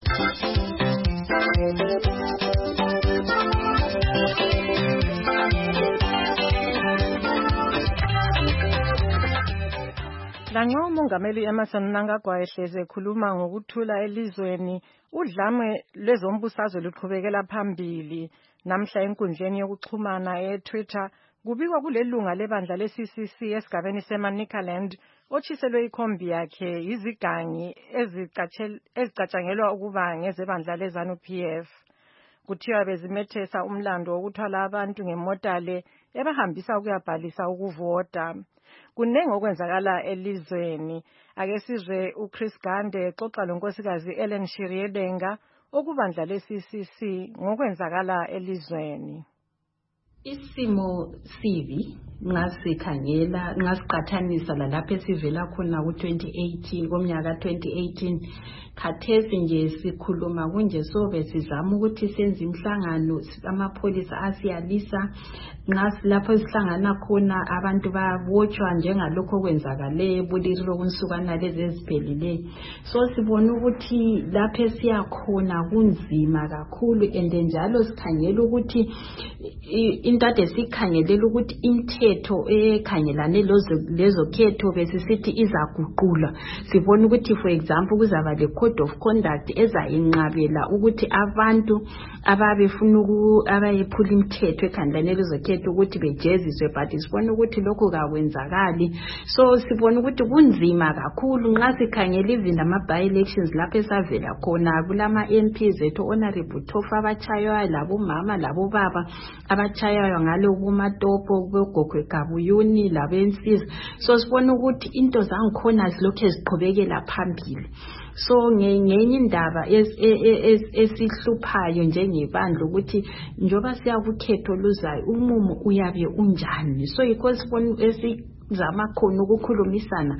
Lanxa umongameli Emmerson Mnangagwa ehleze ekhuluma ngokuthula elizweni, udlame lwezombusazwe luqhubekela phambili. Namhla enkundleni yokuxhumana eTwitter kubikwa kulelunga lebandla le-C C C esigabeni seManicaland otshiselwe ikhombi yakhe izigangi ezicatshangelwa ukuba ngezebandla leZANU P F. Kuthiwa bezimethesa umlando wokuthwala abantu ngemota le ebahambisa ukuyabhalisa ukuvota. Kunengi okwenzakala elizweni. Ake sizwe uChris Gande xoxa lonkosikazi Ellen Shiriedenga okubandla le-C C C ngokwenzakala elizweni. Isimo sibi ngasikhangela ngasiqathanisa lalapha esivela khona ku-twenty eighteen komnyaka twenty eighteen. Khathesi nje sikhuluma kunje sobe sizama ukuthi senze imhlangano amapholisa asiyalisa ngasi lapho esihlangana khona abantu babotshwa njengalokho kwenzakale ebuliriro kunsukana lezi eziphelile. So sibona ukuthi lapha esiyakhona kunzima kakhulu ende njalo sikhangela ukuthi intade sikhangelela ukuthi imithetho ekhangelane lezo khetho besisithi izaguqulwa. Sibona ukuthi for example kuzaba le code of conduct ezayinqabela ukuthi abantu ababefuna abayephula imithetho ekhangelane lezo khetho ukuthi bejeziswe, but sibona ukuthi lokho kakwenzakali. So sibona ukuthi kunzima kakhulu nxa sikhangela even ama by elections lapho esavela khona kulama M Ps ethu honorable Tofa abachayayo labo mama labo baba abachayayo ngale kumatopo kweGogwe Gabuyuni labensizwe. So sibona ukuthi into zangikhona zilokho eziqhubekela phambili. So ngenye indaba esihluphayo njengebandla ukuthi njoba siya kukhetho luzayo umumo uyabe unjani. So yikho sibona esi zama khona ukukhulumisana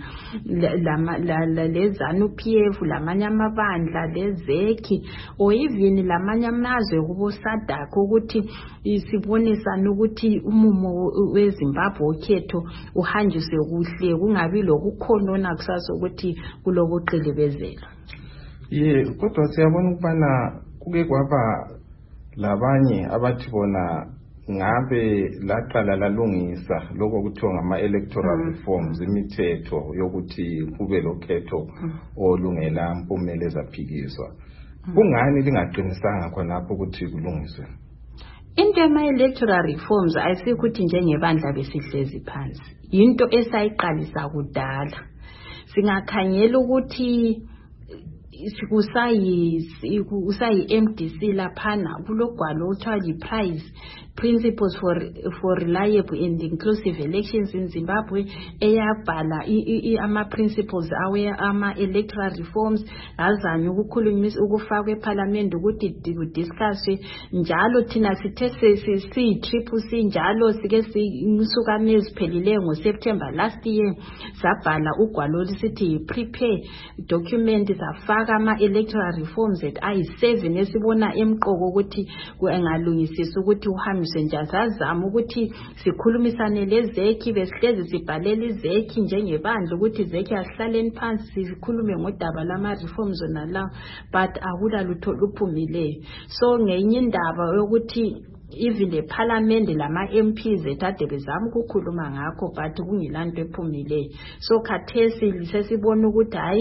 leZANU P F lamanye amabandla lezekhi or even lamanye amazwe kubo SADC ukuthi sibonisana ukuthi umumo weZimbabwe okhetho uhanjiswe kuhle kungabi lokukhonona kusasa ukuthi kulokuqilibezela. Ye kodwa siyabona ukubana kuke kwaba labanye abathi bona ngabe laqala lalungisa lokho kuthiwa ngama electoral mm. reforms imithetho yokuthi kube lokhetho mm. olungela mpumela ezaphikiswa. mm. Kungani lingaqinisanga khonapho ukuthi kulungiswe? Into ama electoral reforms ayisikuthi njengebandla besihlezi phansi, into esayiqalisa kudala. Singakhangela ukuthi sikusayi usayi M D C laphana kulogwalo uthiwa i-prize principles for for reliable and inclusive elections in Zimbabwe eyabhala ama principles awe ama electoral reforms azanye ukukhulumisa ukufakwa eParliament ukuthi discusswe njalo thina sithe si triple C njalo sike sisuka neziphelile ngoSeptember last year sabhala ugwalo lisithi prepare document zafaka ama electoral reforms that ayi seven esibona emqoko ukuthi engalungisisa ukuthi uhambe senjazazama ukuthi sikhulumisane lezekhi besihlezi sibhalela izekhi njengebandla ukuthi izekhi asihlaleni phansi sikhulume ngodaba lama reforms nala, but akula lutho luphumileyo. So ngenye indaba yokuthi even the parliament lama M Ps etade bezama ukukhuluma ngakho but kungilanto ephumileyo. So khathesi lisesibona ukuthi hayi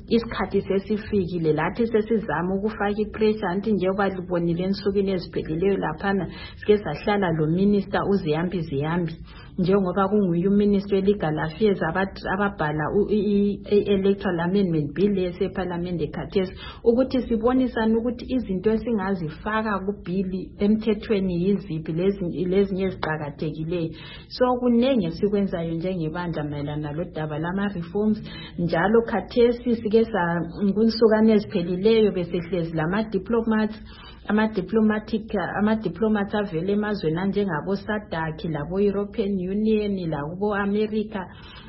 isikhathi sesifikile lathi sesizama ukufaka ipressure anti njengoba libonile ensukwini eziphelileyo laphana sike sahlala lo minister uZiyambi Ziyambi njengoba kunguye uminister we-legal affairs ababhala i-electoral amendment bill eseparlamente ekhathesi ukuthi sibonisane ukuthi izinto esingazifaka kubhili emthethweni yiziphi lezinye eziqakathekileyo. So kunenge esikwenzayo njengebandla mayelana lodaba lama-reforms njalo khathesi sike kunsukwani eziphelileyo besehlezi lama-diplomats ama-diplomatic ama-diplomats avele emazweni anjengabo SADC labo European Union labo America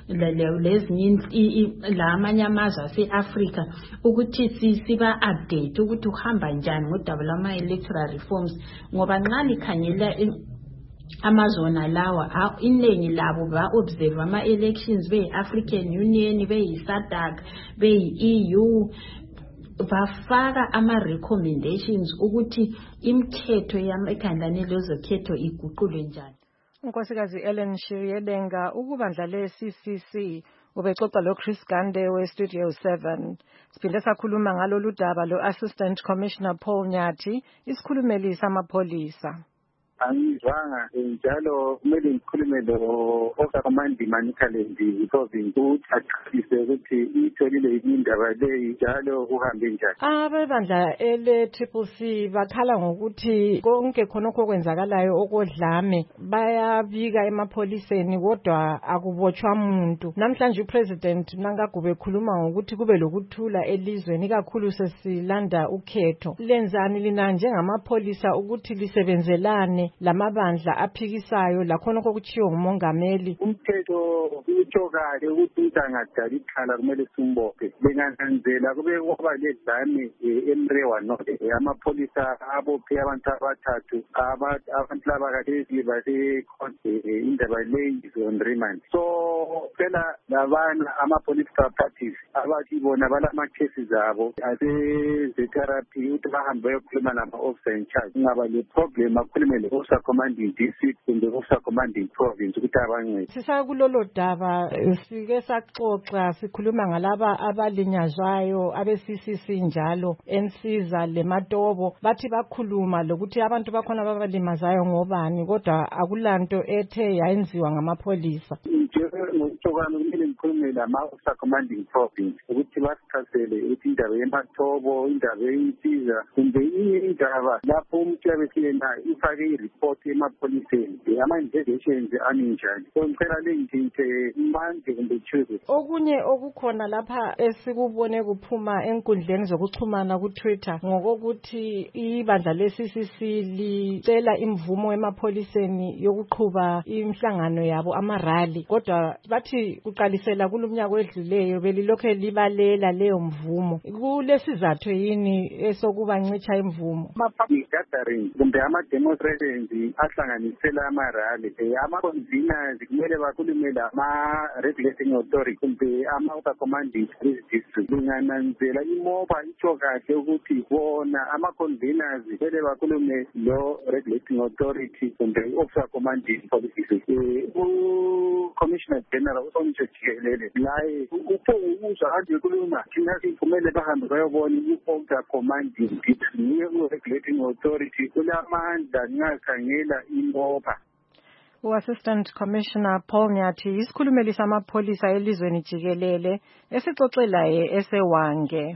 lezinye la amanye amazwe ase-Africa ukuthi siba update ukuthi uhamba njani ngodaba lama-electoral reforms ngoba nxa likhangela amazona lawa iningi labo ba-observe ama-elections beyi-African Union beyi-SADC beyi-E U bafaka ama-recommendations ukuthi imithetho yamekhandane lezokhetho iguqulwe njani. Unkosikazi Ellen Shiriyedenga ukubandla le-C C C ubexoxa lo-Chris Gande we-Studio seven. Siphinde sakhuluma ngalolu daba lo-Assistant Commissioner Paul Nyathi isikhulumeli samapholisa. Angizwanga njalo kumele ngikhulume lo Osakomandi Manikaleni because ukuthi aqhubise ukuthi itholile indaba leyi njalo uhambe njani. Abebandla ele-Triple C bakhala ngokuthi konke khonokho kwenzakalayo okodlame bayabika emapholiseni kodwa akubotshwa umuntu. Namhlanje uPresident Mnangagwa ekhuluma ngokuthi kube lokuthula elizweni kakhulu sesilanda ukhetho. Lenzani lina njengamapholisa ukuthi lisebenzelane lamabandla aphikisayo lakhona kokuchiyo ngumongameli? Umthetho utshokale ukuthi angadala ikhala kumele simbophe. Benganzela kube kwaba ledlame eMrewa no amapholisa abophe abantu abathathu abantu laba kade base indaba leyi on remand. So phela labana ama-political parties abathi bona balama cases abo ase therapy ukuthi bahambe yokhuluma nama-officer in charge. Ngaba le problem akhulume le officer commanding district kumbe officer commanding province ukuthi abancede. Sisakulolo daba sike saxoxa sikhuluma ngalaba abalinyazwayo abe-C C C njalo ensiza leMatobo bathi bakhuluma lokuthi abantu bakhona babalimazayo ngobani kodwa akulanto ethe yayenziwa ngamapholisa. Ngokuhlokana kumele ngikhulume lama-officer commanding province ukuthi basichazele ukuthi indaba yeMatobo indaba eyinsiza kumbe inye indaba lapho umuntu yabesiyena ifake i-report emapholiseni ama-investigations aminjani. So ngicela lengithinze Monday kumbe Tuesday. Okunye okukhona lapha esikubone kuphuma enkundleni zokuxhumana ku-Twitter ngokokuthi ibandla le-C C C licela imvumo emapholiseni yokuqhuba imhlangano yabo amarali kodwa bathi kuqalisela kulumnyaka wedluleyo belilokhe libalela leyo mvumo. Kulesizathu yini esokuba ncitsha imvumo? Ama-public gatherings kumbe ama-demonstrations ahlanganisela amarali ama-conveners kumele bakhulume lama-regulating authority kumbe ama-officer commanding district. Lingananzela imoba itsho kahle ukuthi bona ama-conveners kumele bakhulume lo regulating authority kumbe officer commanding district. U-Commissioner General usomtsho jikelele laye upho ukuzwa kanje ukhuluma thina sikumele bahambe bayobona i-officer commanding district niye u-regulating authority kulamandla ngingakhangela imboba. U-Assistant Commissioner Paul Nyathi isikhulumeli samapholisa elizweni jikelele esixoxelaye esewange.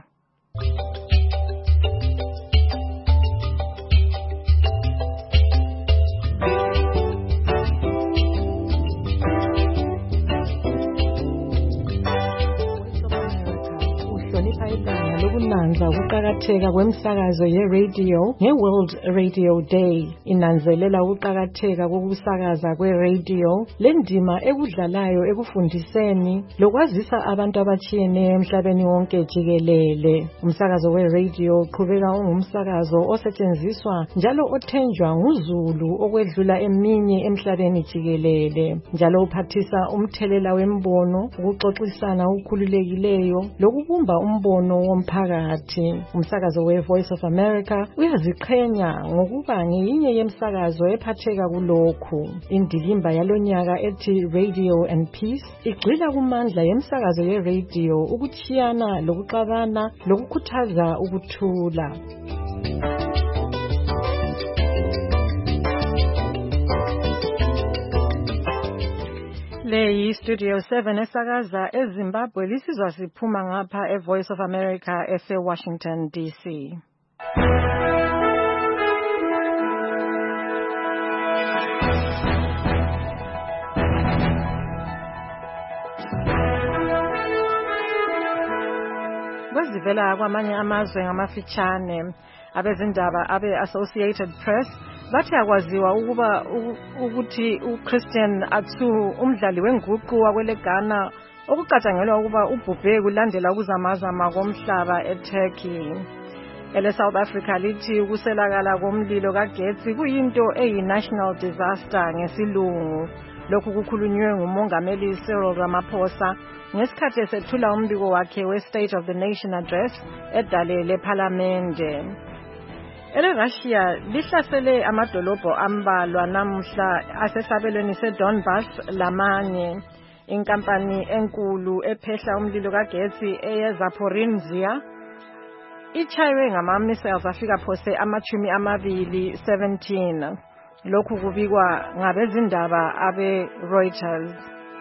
Lokunanza ukuqakatheka kwemsakazo ye-radio nge-World Radio Day inanzelela ukuqakatheka kokusakaza kwe-radio lendima ekudlalayo ekufundiseni lokwazisa abantu abatshiyeneyo emhlabeni wonke jikelele. Umsakazo we-radio uqhubeka ungumsakazo osetshenziswa njalo othenjwa nguzulu okwedlula eminye emhlabeni jikelele njalo uphathisa umthelela wembono ukuxoxisana okukhululekileyo lokubumba umbono womphakathi. phakathi. Umsakazo we-Voice of America uyaziqhenya ngokuba ngeyinye yemsakazo ephatheka kulokhu. Indilimba yalonyaka ethi Radio and Peace igxila kumandla yemsakazo ye-radio ukuchiyana lokuxabana lokukhuthaza ukuthula. Le Studio seven esakaza eZimbabwe lisizwa siphuma ngapha eVoice of America ese-Washington D C. Kwezivela kwamanye amazwe ngamafitshane abezindaba abe-Associated Press bathi akwaziwa ukuba ukuthi uChristian Atsu umdlali wenguqu wakwele Ghana okucatshangelwa ukuba ubhubhe kulandela ukuzamazama komhlaba eTurkey. Ele South Africa lithi ukuselakala komlilo kagetsi kuyinto eyi-national disaster ngesilungu. Lokhu kukhulunywe ngumongameli Cyril Ramaphosa ngesikhathi esethula umbiko wakhe we-State of the Nation Address edale lephalamende. Ele Russia lihlasele amadolobho ambalwa namuhla asesabelweni seDonbas lamanye. Inkampani enkulu ephehla umlilo kagetsi eyeZaporizhzhia ichaywe ngama-missiles afika phose amachumi amabili seventeen. Lokhu kubikwa ngabezindaba abe-Reuters.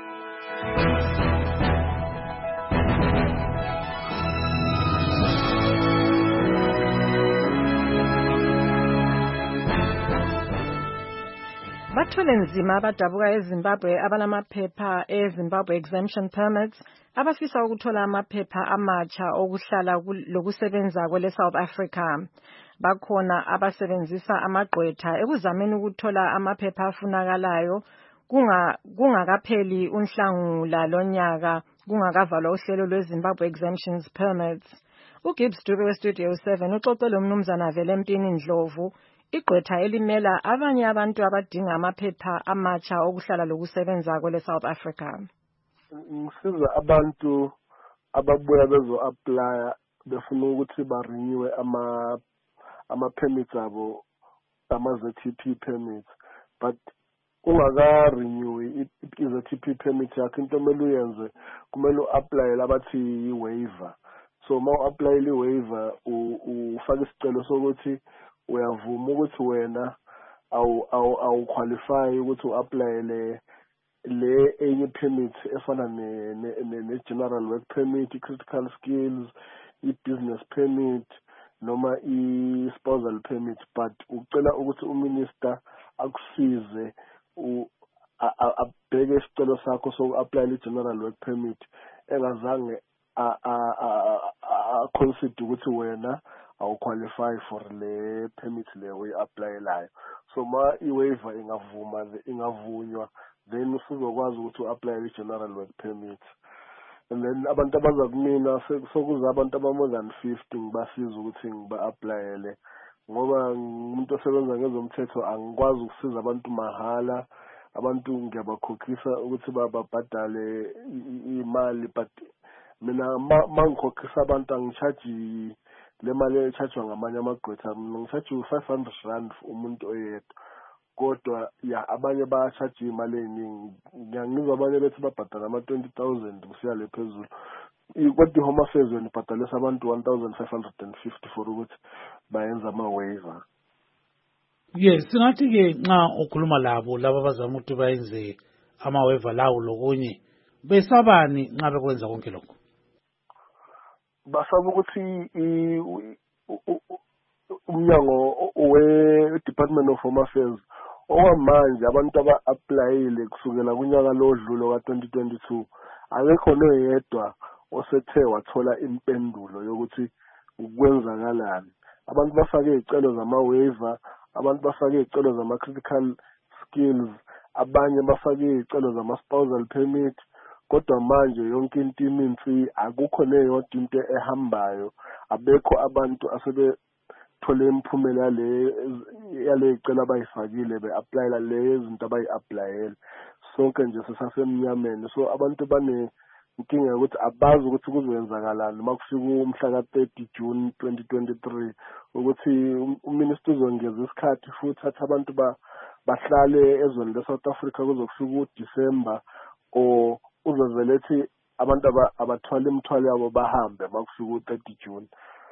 Bathole nzima abadabuka eZimbabwe abanamaphepha eZimbabwe exemption permits abafisa ukuthola amaphepha amatsha okuhlala lokusebenza kwele South Africa. Bakhona abasebenzisa amagqwetha ekuzameni ukuthola amaphepha afunakalayo kungakapheli unhlangula lonyaka kungakavalwa uhlelo lweZimbabwe exemptions permits. uGibbs Dube weStudio seven uxoxele umnumzana Velempini Ndlovu igqwetha elimela abanye abantu abadinga amaphepha amatsha okuhlala lokusebenza kwele South Africa. Ngisiza abantu ababuya bezo-applya befuna ukuthi barenewe ama ama-permits abo, ama-Z T P permits, but ungaka-renew i-Z T P permit yakho into kumele uyenze kumele u-applyele abathi i-waiver. So ma u-applyele i-waiver ufake isicelo sokuthi uyavuma ukuthi wena awu-qualify ukuthi u-applyele le enye permit efana ne-general work permit, i-critical skills, i-business permit noma i-spousal permit, but ucela ukuthi uminister akusize abheke isicelo sakho soku-applyela i-general work permit engazange a-consider ukuthi wena awu-qualify for le permit le uyi-applyelayo. So ma i-waiver ingavuma ingavunywa then usuzokwazi ukuthi u-applyele i-general work permit. And then abantu abaza kumina sokuza abantu aba-more than fifty ngibasiza ukuthi ngiba-applyele ngoba umuntu osebenza ngezomthetho angikwazi ukusiza abantu mahala. Abantu ngiyabakhokhisa ukuthi bababhadale imali, but mina ma ngikhokhisa abantu angicharge le mali echargewa ngamanye amagqwetha, mina ngicharge u-five hundred rand umuntu oyedwa, kodwa ya abanye bayacharge imali eningi. Ngiyangizwa abanye bethi babhadala ama-twenty thousand kusiya le phezulu, kodwa i-Home Affairs wena ibhadalisa abantu one thousand five hundred fifty for ukuthi bayenza ama-waiver. Yes, singathi-ke nxa ukhuluma labo laba abazama ukuthi bayenze ama-waiver lawo lokunye besabani nxa bekwenza konke lokho? Basaba ukuthi umnyango we-Department of Home Affairs okwamanje abantu aba-applyile kusukela kunyaka lo odlulo ka-twenty twenty-two akekho noyedwa osethe wathola impendulo yokuthi ukwenzakalani. Abantu bafake izicelo zama-waiver, abantu bafake izicelo zama-critical skills, abanye bafake izicelo zama-spousal permit, kodwa manje yonke into iminsi akukho neyodwa into ehambayo. Abekho abantu asebethole imiphumela yale yale icela abayifakile be-applyela le zinto abayi-applyele. Sonke nje sisasemnyameni, so abantu bane inkinga ukuthi abazi ukuthi kuzoyenzakalani uma kufika umhla ka thirty June twenty twenty-three ukuthi uminister uzongeza isikhathi futhi athi abantu ba bahlale ezweni leSouth Africa kuzokufika uDecember or uzovele ethi abantu abathwala imithwalo yabo bahambe uma kufika u-thirty June.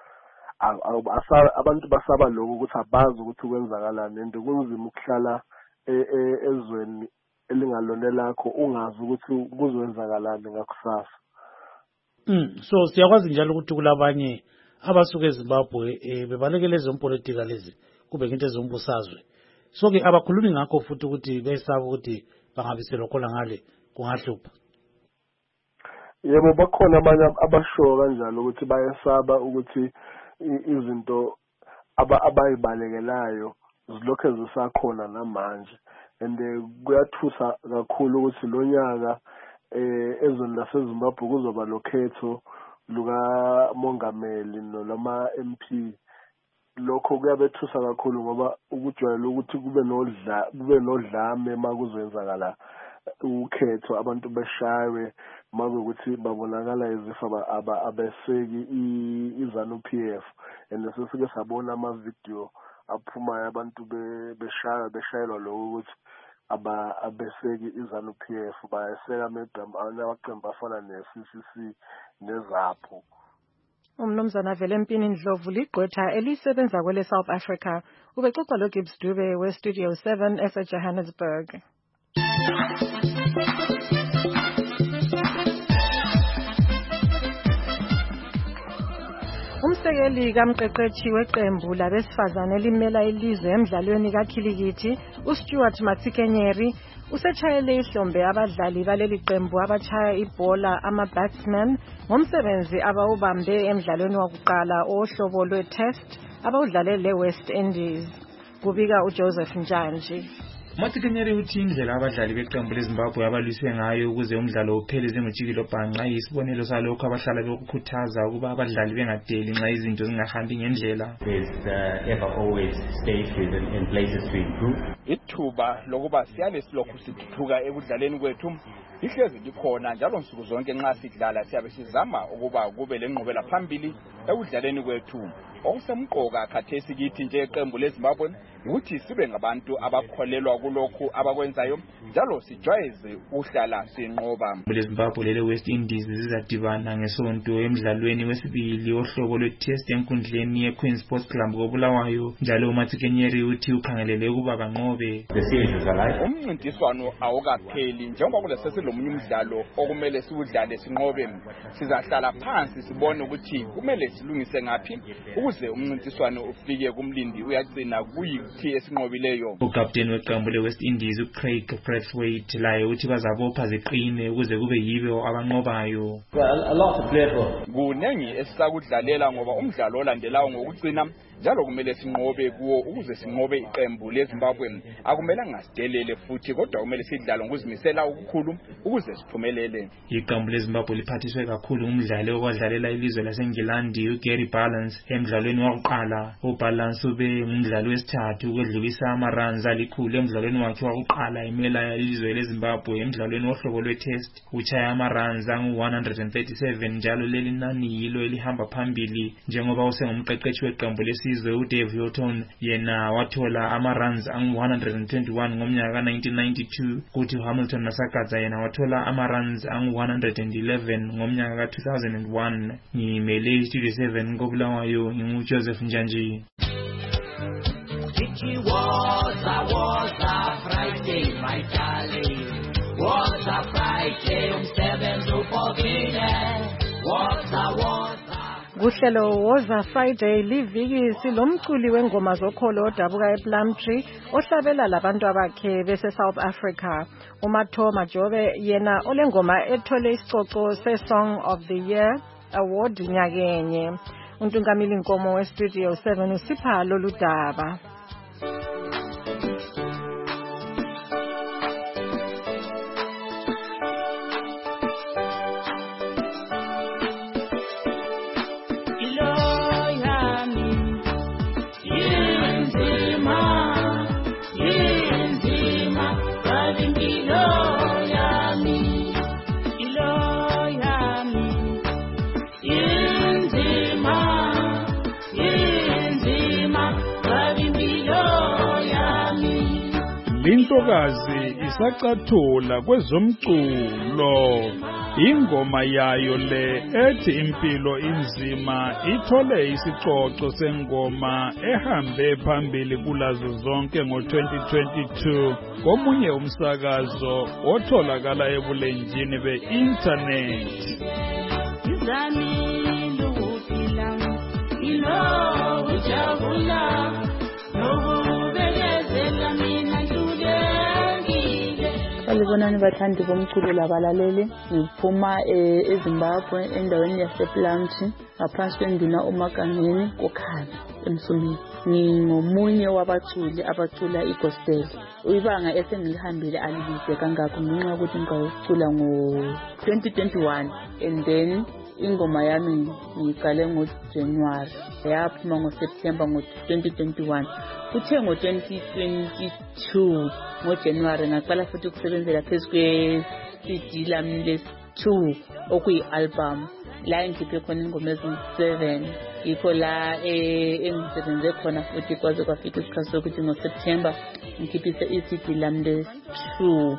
Abantu basaba lokho ukuthi abazi ukuthi kwenzakalani and kunzima ukuhlala ezweni elingalona lakho ungazi ukuthi kuzowenzakalani ngakusasa. Mm so siyakwazi njalo ukuthi kulabanye abasuka eZimbabwe eh bebalekele ezompolitika lezi kube into ezombusazwe. So ke abakhulumi ngakho futhi ukuthi besaba ukuthi bangabiselwa khona ngale kungahlupha. Yebo bakhona abanye abasho kanjalo ukuthi bayasaba ukuthi izinto abayibalekelayo zilokho zisakhona namanje and kuyathusa kakhulu ukuthi lo nyaka ezweni laseZimbabwe kuzoba lokhetho luka mongameli nolama M P. Lokho kuyabethusa kakhulu ngoba ukujwayela ukuthi kube nodla kube nodlame makuzoyenzakala ukhetho abantu beshaywe makuthi babonakala izifa abeseki iZanu P F and sesike sabona ama video aphuma abantu beshaya beshayelwa lokho ukuthi aba abeseki iZanu P F bayeseka amaqembu afana ne-C C C neZAPU. Umnumzana Velempini Ndlovu ligqwetha elisebenza kwele South Africa ubexoxa lo Gibbs Dube we Studio seven ese Johannesburg. Umsekeli kamqeqeshi weqembu labesifazane elimela ilizwe emidlalweni kaKhilikithi uStuart Matsikenyeri usechayele ihlombe abadlali baleli qembu abachaya ibhola ama-batsmen ngomsebenzi abawubambe emidlalweni wokuqala ohlobo lwe-test abawudlale le-West Indies. Kubika uJoseph Njanji. Matsikenyeri uthi indlela abadlali beqembu leZimbabwe abalwiswe ngayo ukuze umdlalo uphele njengojikilo bhanqa yisibonelo salokho abahlala bekukhuthaza ukuba abadlali bengadeli nxa izinto zingahambi ngendlela. Ithuba lokuba siyane silokhu sithuthuka ekudlaleni kwethu ihlezi likhona njalo nsuku zonke nxa sidlala siyabe sizama ukuba kube lenqubela phambili ekudlaleni kwethu. Okusemqoka khathesi kithi nje iqembu leZimbabwe ukuthi sibe ngabantu abakholelwa kulokhu abakwenzayo njalo sijwayeze uhlala sinqoba. leZimbabwe lele West Indies zizadibana ngesonto emidlalweni wesibili ohlobo lwe-test enkundleni yeQueen Sports Club koBulawayo njalo uMatsikenyeri uthi ukhangelele ukuba banqobe. Umncintiswano awukapheli njengoba kulesesilomunye umdlalo okumele siwudlale sinqobe. Sizahlala phansi sibone ukuthi kumele silungise ngaphi ukuze umncintiswano ufike kumlindi uyagcina kuyithi esinqobileyo. Ukapteni weqembu leWest Indies uCraig Brathwaite laye uthi bazabopha ziqine ukuze kube yibo abanqobayo. Kunengi esisakudlalela ngoba umdlalo olandelayo ngokugcina njalo kumele sinqobe kuwo ukuze sinqobe iqembu leZimbabwe. Akumele ngasidelele futhi kodwa kumele sidlale ngokuzimisela okukhulu ukuze siphumelele. Iqembu leZimbabwe liphathiswe kakhulu umdlali okwadlalela ilizwe laseNgilandi uGary Balance emidlalweni wokuqala. uBalance ube umdlali wesithathu ukwedlulisa ama-runs alikhulu emidlalweni wakhe wokuqala emela ilizwe leZimbabwe emidlalweni wohlobo lwe-test. Uchaya ama-runs angu one hundred thirty-seven njalo leli nani yilo elihamba phambili njengoba usengumqeqeshi weqembu lesi uDave Hilton yena wathola ama-runs angu one hundred twenty-one ngomnyaka ka nineteen ninety-two kuthi uHamilton Masakadza yena wathola ama-runs angu one hundred eleven ngomnyaka ka two thousand one. Ngimele Studio seven koBulawayo nginguJoseph Njanji. It was a was a Friday, my darling. Was a Friday, umsebenzi upokile. Was a was Kuhlelo Woza Friday liviki silomculi wengoma zokholo odabuka ePlumtree ohlabela labantu abakhe bese South Africa. uMatho Majobe yena olengoma ethole isicoco se-Song of the Year Award nyakenye. Untungamili Nkomo we Studio seven usipha lolu daba. Ilo yami, ilo yami. lintokazi isacathula kwezomculo. Ingoma yayo le ethi impilo inzima ithole isicoco sengoma ehambe phambili kulazo zonke ngo twenty twenty-two komunye umsakazo otholakala ebulenjini be-internet. Salibonani bathandi bomculo labalaleli, ngiphuma eZimbabwe endaweni yasePlamchi ngaphansi kwenduna uMagangeni koKhanya eMsumini. Ngingomunye wabaculi abacula igospel. Ibanga esengilihambile alibise kangakho ngenxa ukuthi ngicula ngo twenty twenty-one and then ingoma yami ngiqale ngoJanuary yaphuma ngoSeptember ngo twenty twenty-one. Kuthe ngo twenty twenty-two ngoJanuary ngaqala futhi ukusebenzela phezu kwe-C D lami lesi-two okuyi-album la ngikhiphe khona ingoma eziyi-seven. Yikho la engisebenze khona futhi kwaze kwafika isikhathi sokuthi ngoSeptember ngikhiphise i-C D lami lesi-two.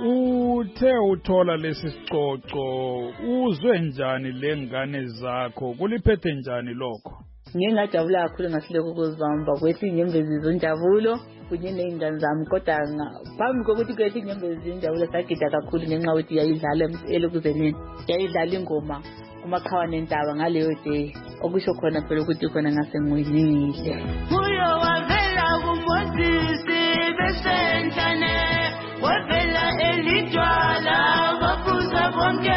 Uthe uthola lesi sicoco uzwe njani lengane zakho, kuliphethe njani lokho? Ngike ngajabula kakhulu ngasiloko ukuzibamba kwethi inyembezi zonjabulo kunye ney'ngane zami, kodwa phambi kokuthi kwethi inyembezi zonjabulo sagida kakhulu ngenxa yokuthi yayidlala elokuzenini, yayidlala ingoma kumaqhawa nentaba ngaleyo day, okusho khona phela ukuthi khona ngase ngiwinile. Kuyo wavela kuMoses besentane, wavela elidwala waphuza bonke,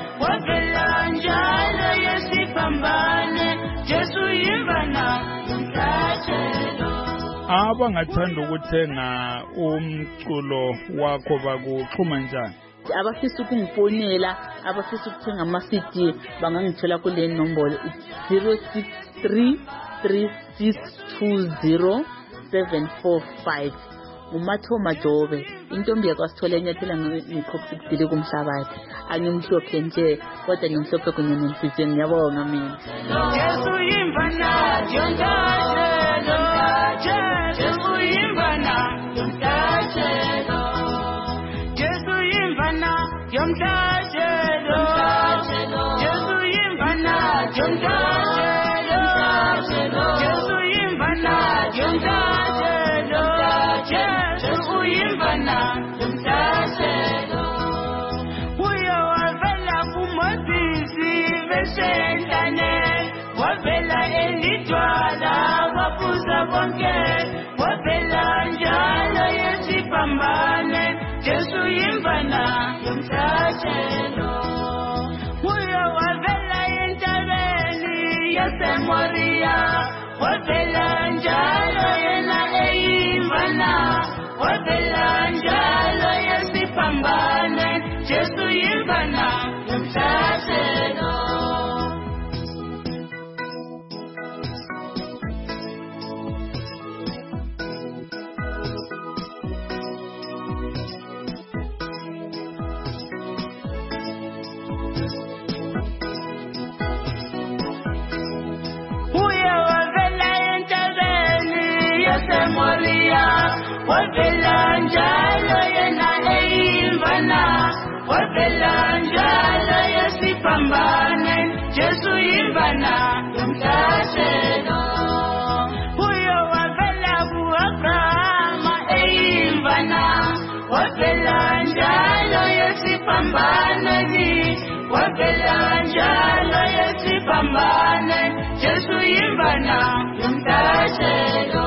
wavela njalo yesipambane, Jesu yimbana umhlatshelo. Abangathanda ukuthenga umculo wakho bakuxhuma njani? Abafisa ukungifonela, abafisa ukuthenga ama-C D bangangithola kule nombolo zero six three three six two zero seven four five. Ngumathoma Jobe, intombi yakwaSithole enyathela ngikhoksikile kumhlabathi. Angimhlophe nje kodwa ngimhlophe kunye nenhliziyo, ngiyabonga mina. Jesu yimbana yomhlatshelo, Jesu yimbana yomhlatshelo, Jesu yimbana yomhlatshelo, Jesu yimbana yomhlatshelo, Jesu yimbana yomhlatshelo, Jesu yimbana yomhlatshelo. Uyo wavela kuMoses besentane, wavela elidwala waphuza bonke, wavela njalo yesipambane, Jesu yimbana yomhlatshelo. Uyo wavela entabeni yaseMoriya, wavela njalo yena eyimbana, wavela njalo yesipambane, Jesu yimbana yomhlatshelo. Moria, wavela njalo yena eyimbana, wavela njalo yesipambane, Jesu yimbana yomhlatshelo. Uyo wavela ku-Abrahama eyimbana, wavela njalo yesipambane, wavela njalo yesipambane, Jesu yimbana yomhlatshelo.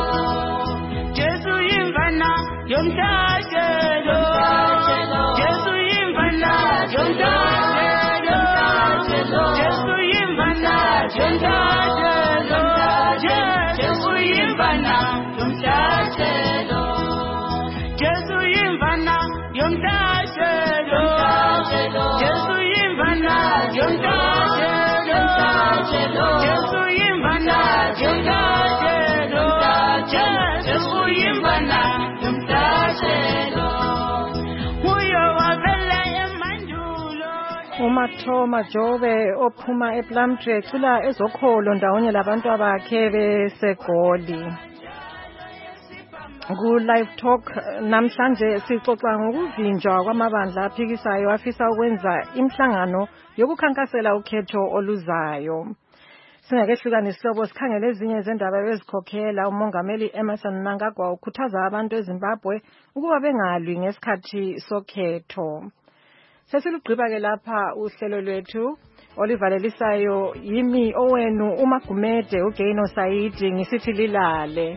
Yomhlatshelo, Jesu yimbana yomhlatshelo, Jesu yimbana yomhlatshelo, Jesu yimbana yomhlatshelo, Jesu yimbana yomhlatshelo, Jesu yimbana yomhlatshelo, Jesu yimbana yomhlatshelo, Jesu yimbana. uMathoma Jobe ophuma ePlamchi ecula ezokholo ndawonye labantu abakhe beseGoli. Ku-Live Talk namhlanje sixoxa ngokuvinjwa kwamabandla aphikisayo afisa ukwenza imihlangano yokukhankasela ukhetho oluzayo. Singakehlukana isihlobo sikhangele ezinye zendaba ezikhokhela umongameli Emmerson Mnangagwa ukhuthaza abantu eZimbabwe ukuba bengalwi ngesikhathi sokhetho. Sesilugqiba ke lapha uhlelo lwethu olivalelisayo yimi owenu uMagumede uGaino Saidi ngisithi lilale.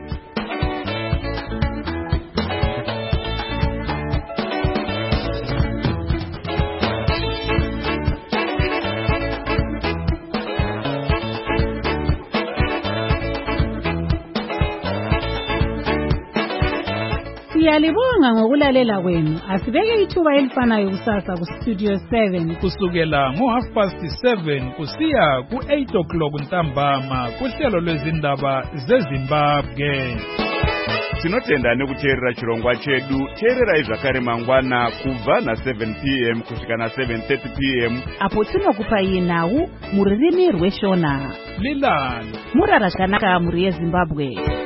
Siyalibonga ngokulalela kwenu. Asibeke ithuba elifanayo kusasa ku Studio seven kusukela ngo half past seven kusiya ku eight o'clock ntambama kuhlelo lwezindaba zeZimbabwe. Tinotenda nekuteerera chirongwa chedu. Teererai zvakare mangwana kubva na seven p m kusvika na seven thirty p m apo tinokupai nhau mururimi rweshona. Lilani murara zvakanaka muri yeZimbabwe.